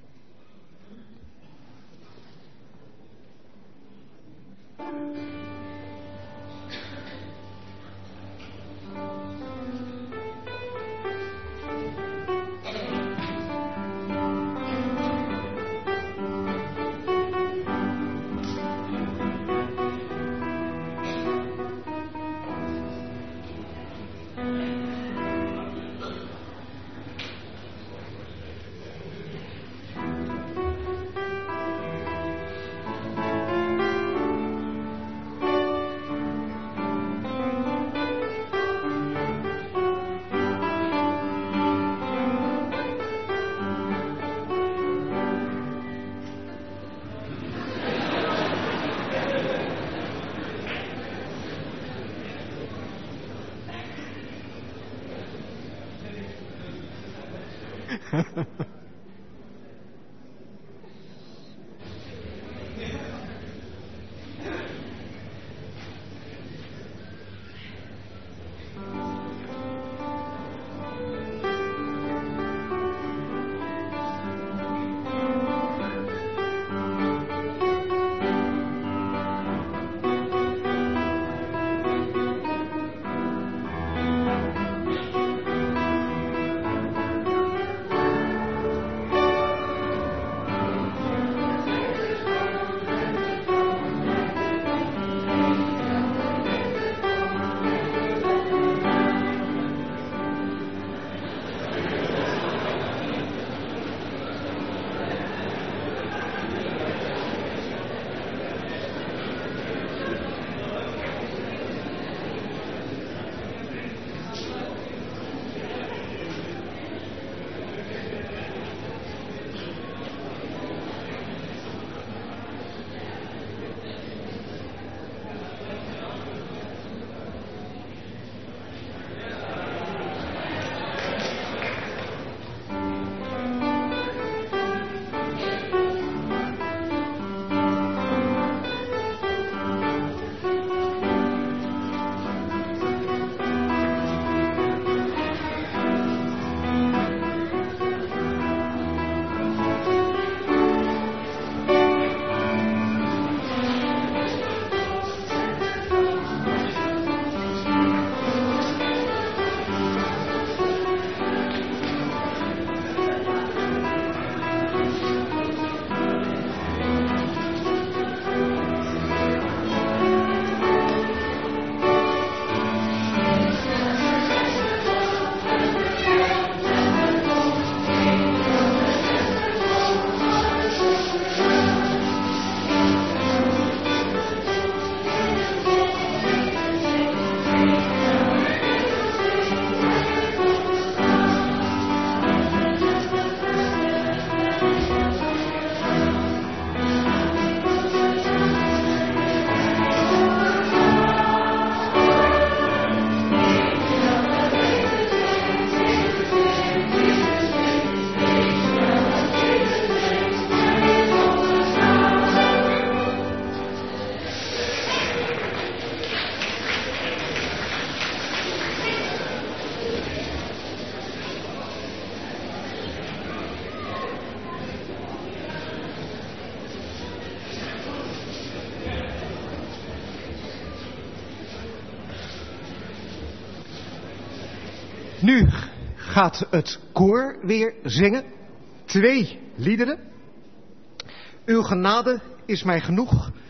S4: Nu gaat het koor weer zingen. 2 liederen. Uw genade is mij genoeg.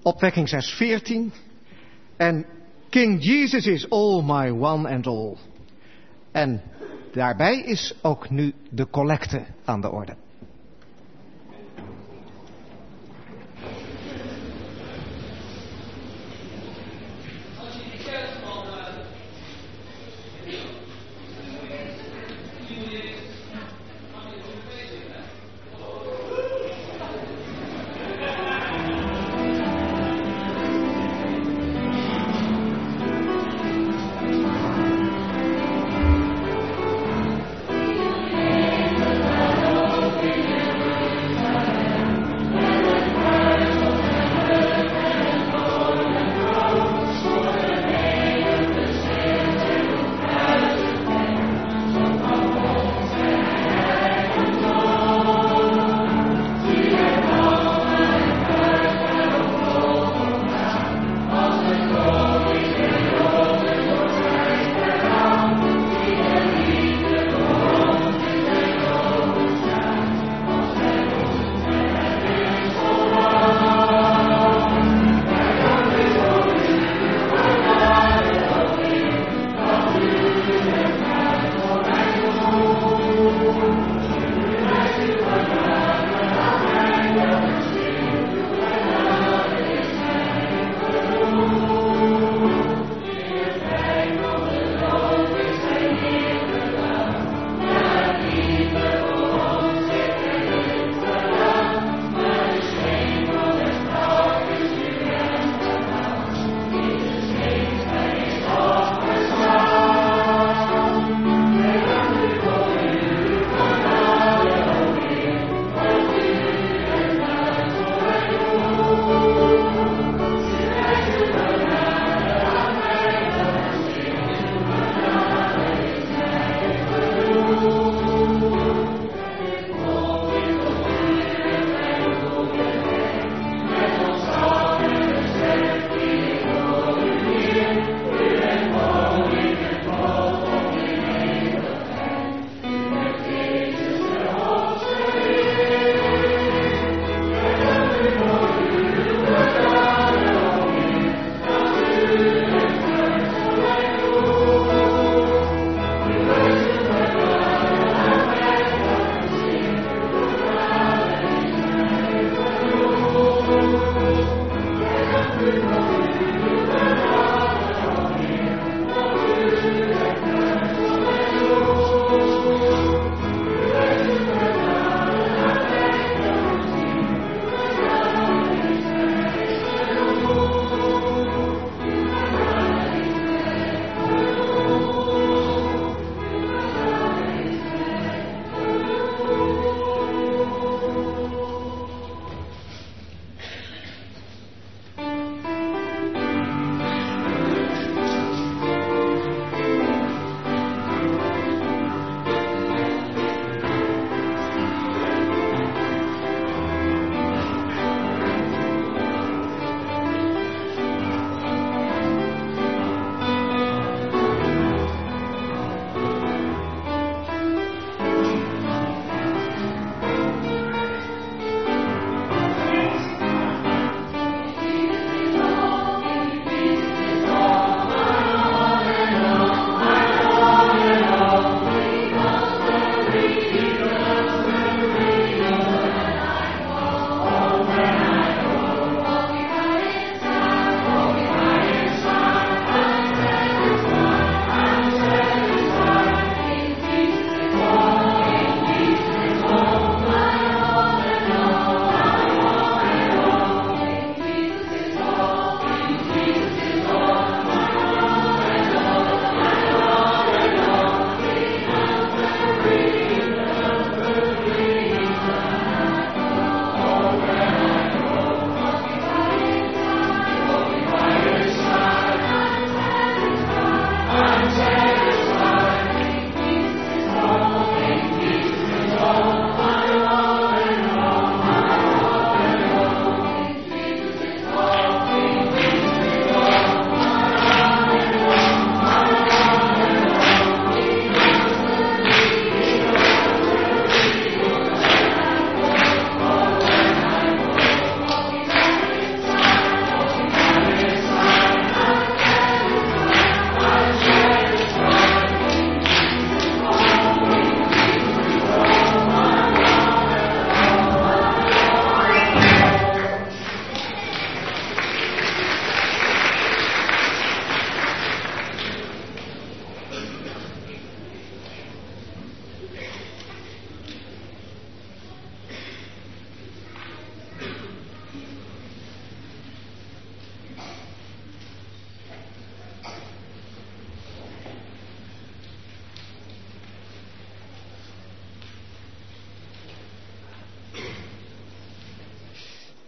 S4: Opwekking 6:14. En King Jesus is all my one and all. En daarbij is ook nu de collecte aan de orde.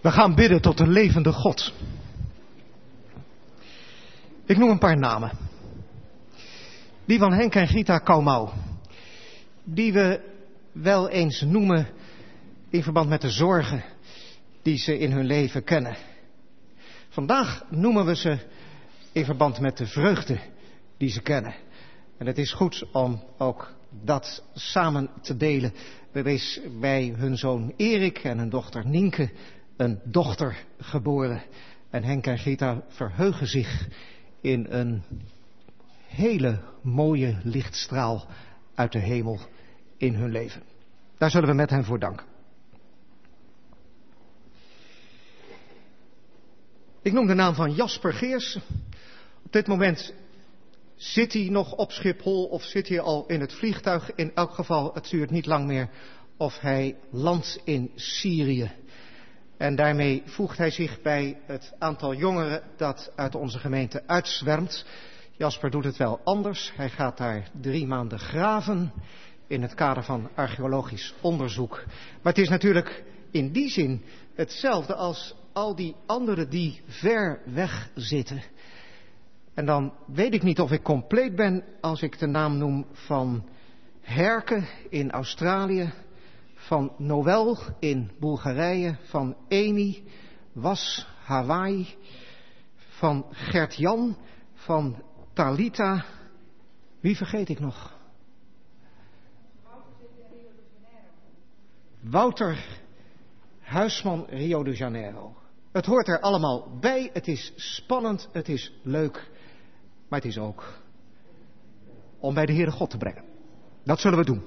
S4: We gaan bidden tot de levende God. Ik noem een paar namen. Die van Henk en Gita Kaumau. Die we wel eens noemen in verband met de zorgen die ze in hun leven kennen. Vandaag noemen we ze in verband met de vreugde die ze kennen. En het is goed om ook dat samen te delen. Er is bij hun zoon Erik en hun dochter Nienke een dochter geboren. En Henk en Gita verheugen zich in een hele mooie lichtstraal uit de hemel in hun leven. Daar zullen we met hen voor danken. Ik noem de naam van Jasper Geers. Op dit moment zit hij nog op Schiphol of zit hij al in het vliegtuig. In elk geval, het duurt niet lang meer of hij landt in Syrië. En daarmee voegt hij zich bij het aantal jongeren dat uit onze gemeente uitzwermt. Jasper doet het wel anders. Hij gaat daar 3 maanden graven in het kader van archeologisch onderzoek. Maar het is natuurlijk in die zin hetzelfde als al die anderen die ver weg zitten. En dan weet ik niet of ik compleet ben als ik de naam noem van Herke in Australië, van Noël in Bulgarije, van Amy, Was, Hawaii, van Gert-Jan, van Talita. Wie vergeet ik nog? Wouter Huisman, Rio de Janeiro. Het hoort er allemaal bij. Het is spannend, het is leuk. Maar het is ook om bij de Heere God te brengen. Dat zullen we doen.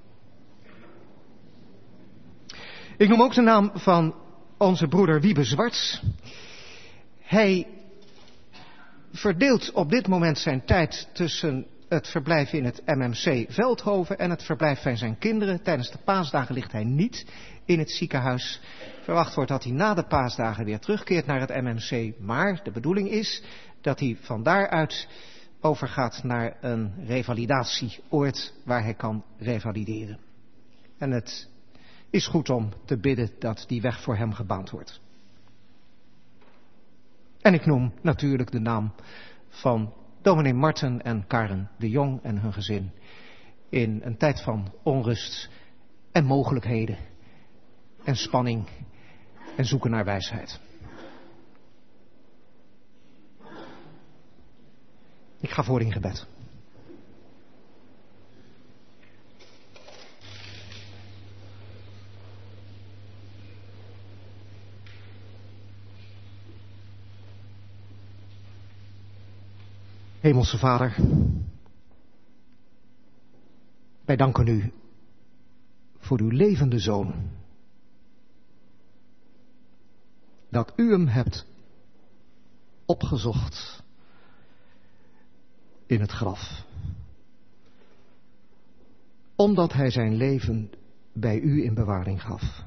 S4: Ik noem ook de naam van onze broeder Wiebe Zwarts. Hij verdeelt op dit moment zijn tijd tussen het verblijf in het MMC Veldhoven en het verblijf van zijn kinderen. Tijdens de paasdagen ligt hij niet in het ziekenhuis. Verwacht wordt dat hij na de paasdagen weer terugkeert naar het MMC. Maar de bedoeling is dat hij van daaruit overgaat naar een revalidatieoord waar hij kan revalideren. En het is goed om te bidden dat die weg voor hem gebaand wordt. En ik noem natuurlijk de naam van dominee Marten en Karen de Jong en hun gezin in een tijd van onrust en mogelijkheden en spanning en zoeken naar wijsheid. Ik ga voor in gebed. Hemelse Vader, wij danken u voor uw levende Zoon. Dat u hem hebt opgezocht in het graf. Omdat hij zijn leven bij u in bewaring gaf.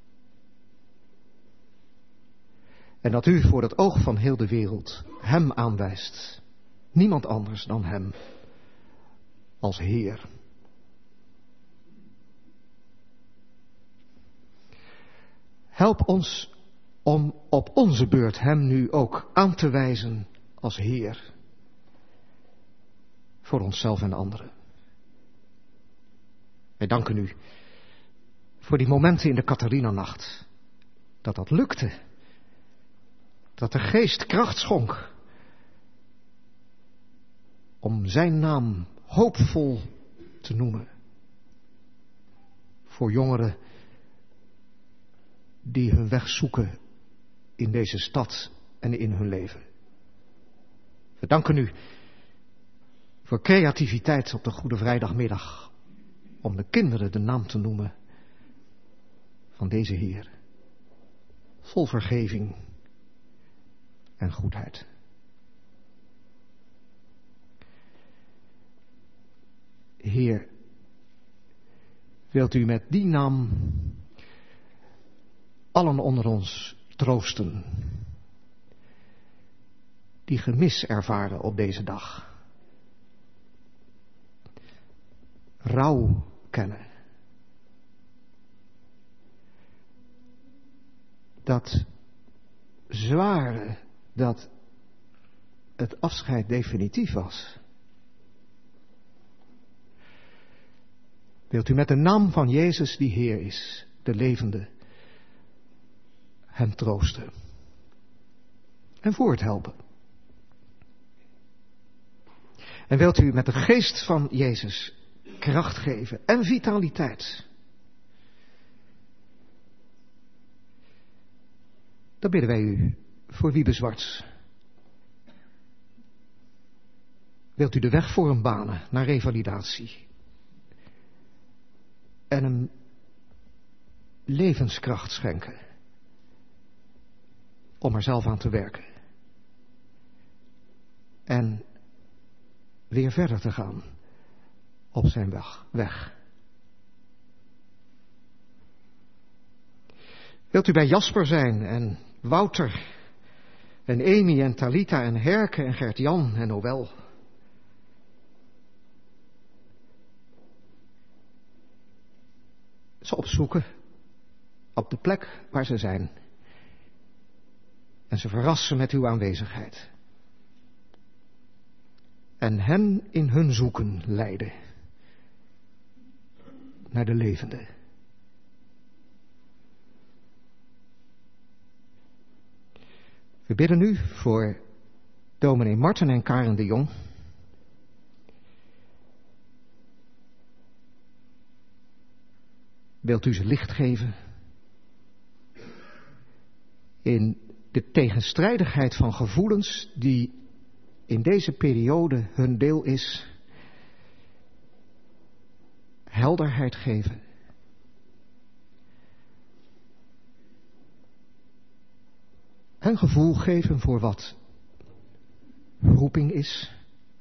S4: En dat u voor het oog van heel de wereld hem aanwijst. Niemand anders dan hem als Heer. Help ons om op onze beurt hem nu ook aan te wijzen als Heer. Voor onszelf en anderen. Wij danken u voor die momenten in de Catharina-nacht. Dat lukte. Dat de Geest kracht schonk. Om zijn naam hoopvol te noemen. Voor jongeren die hun weg zoeken in deze stad en in hun leven. We danken u voor creativiteit op de Goede Vrijdagmiddag. Om de kinderen de naam te noemen van deze Heer. Vol vergeving en goedheid. Heer, wilt u met die naam allen onder ons troosten, die gemis ervaren op deze dag. Rouw kennen. Dat zware dat het afscheid definitief was. Wilt u met de naam van Jezus die Heer is, de levende, hem troosten en voorthelpen. En wilt u met de geest van Jezus kracht geven en vitaliteit. Dan bidden wij u voor Wiebe Zwarts. Wilt u de weg voor hem banen naar revalidatie. En hem levenskracht schenken. Om er zelf aan te werken. En weer verder te gaan op zijn weg. Wilt u bij Jasper zijn en Wouter en Amy en Talita en Herke en Gert-Jan en Noël? Ze opzoeken op de plek waar ze zijn. En ze verrassen met uw aanwezigheid. En hen in hun zoeken leiden. Naar de levende. We bidden nu voor dominee Marten en Karen de Jong. Wilt u ze licht geven in de tegenstrijdigheid van gevoelens die in deze periode hun deel is, helderheid geven. En gevoel geven voor wat roeping is,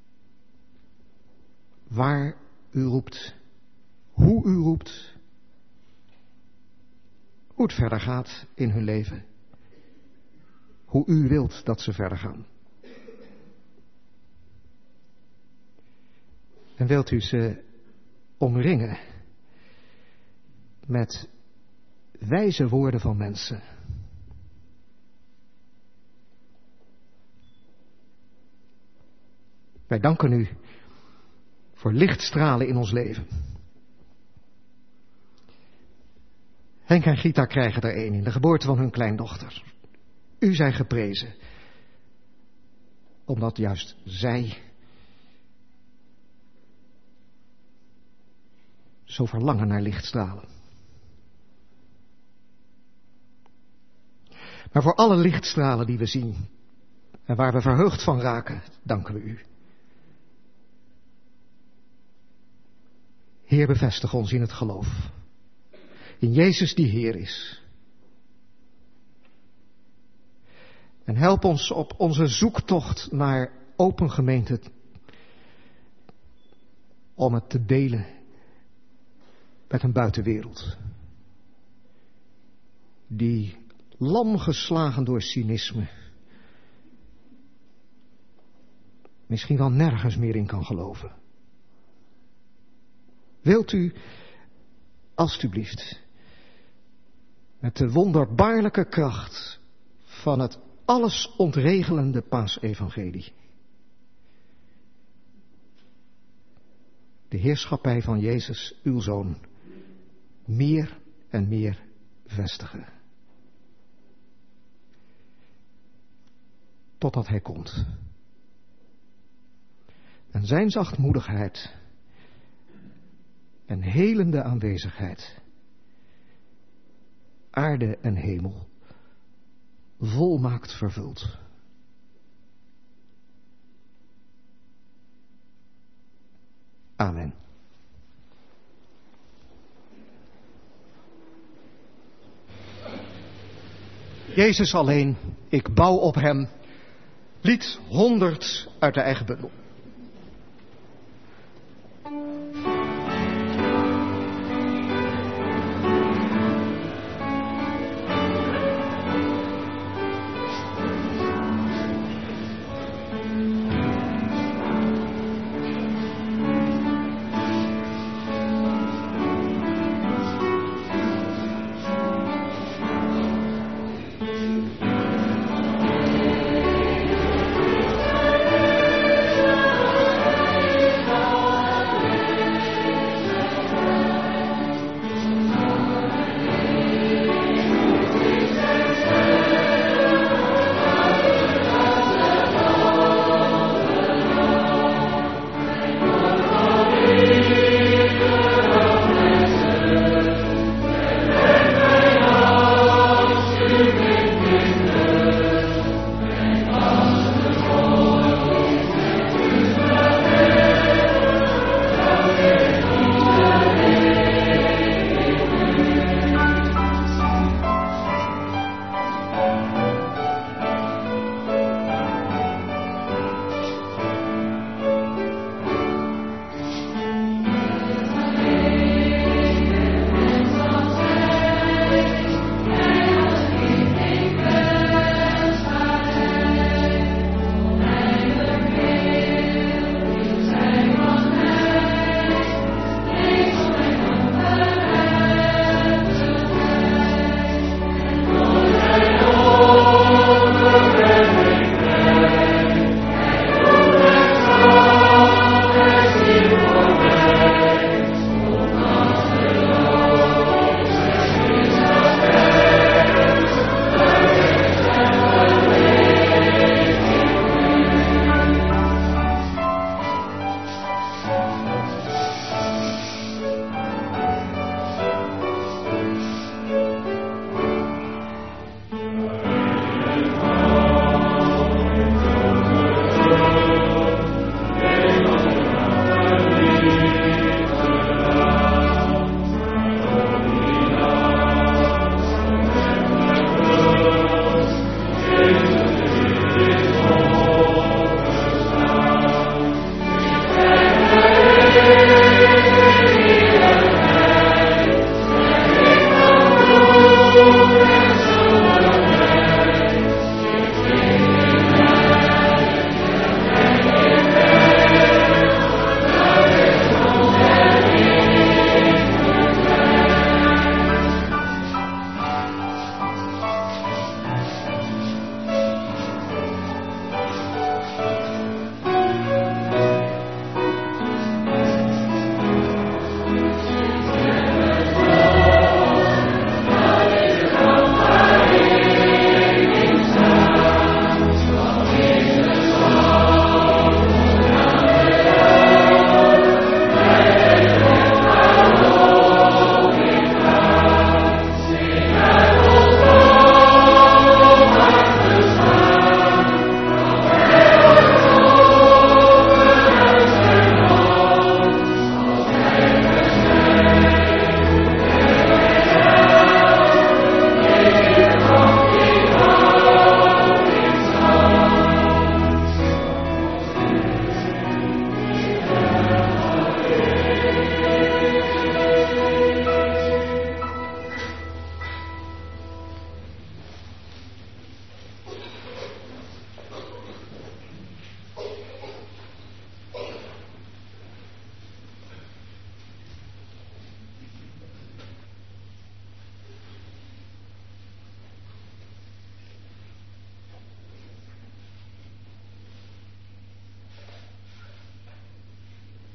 S4: waar u roept, hoe u roept, hoe het verder gaat in hun leven, hoe u wilt dat ze verder gaan. En wilt u ze omringen met wijze woorden van mensen. Wij danken u voor lichtstralen in ons leven. Henk en Gita krijgen er een in de geboorte van hun kleindochter. U zij geprezen, omdat juist zij zo verlangen naar lichtstralen. Maar voor alle lichtstralen die we zien en waar we verheugd van raken, danken we u. Heer, bevestig ons in het geloof. In Jezus die Heer is. En help ons op onze zoektocht naar open gemeente om het te delen met een buitenwereld. Die lam geslagen door cynisme misschien wel nergens meer in kan geloven. Wilt u, alstublieft, met de wonderbaarlijke kracht van het alles ontregelende paasevangelie, de heerschappij van Jezus, uw Zoon, meer en meer vestigen. Totdat Hij komt. En zijn zachtmoedigheid en helende aanwezigheid, aarde en hemel, volmaakt vervult. Amen. Jezus alleen, ik bouw op hem. Lied 100 uit de eigen bundel.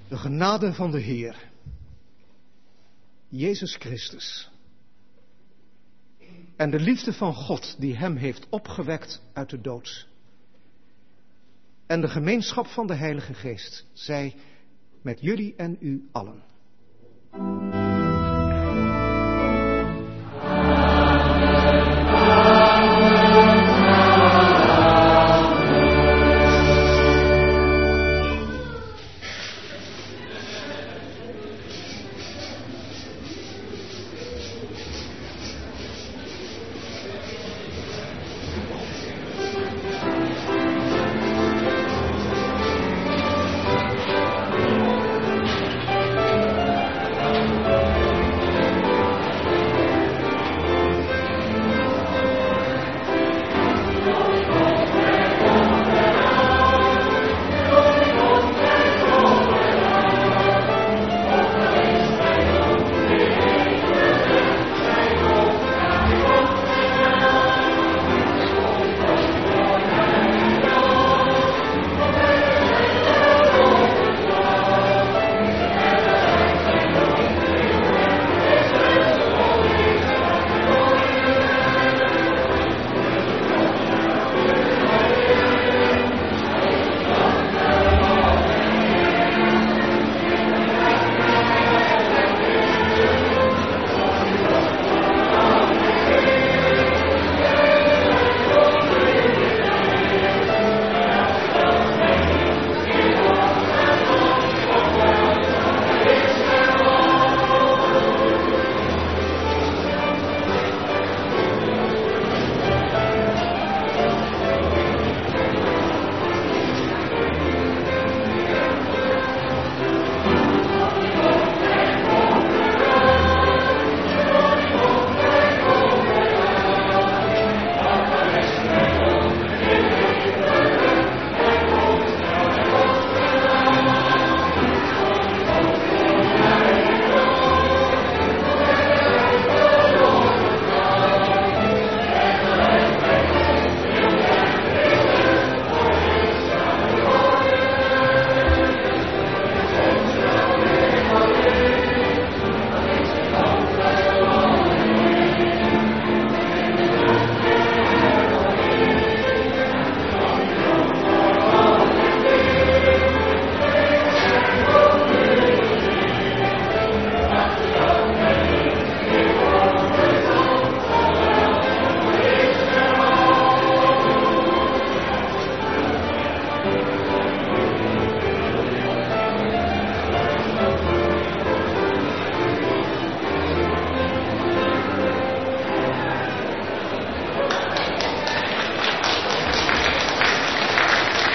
S4: De genade van de Heer, Jezus Christus, en de liefde van God die hem heeft opgewekt uit de dood, en de gemeenschap van de Heilige Geest, zij met jullie en u allen.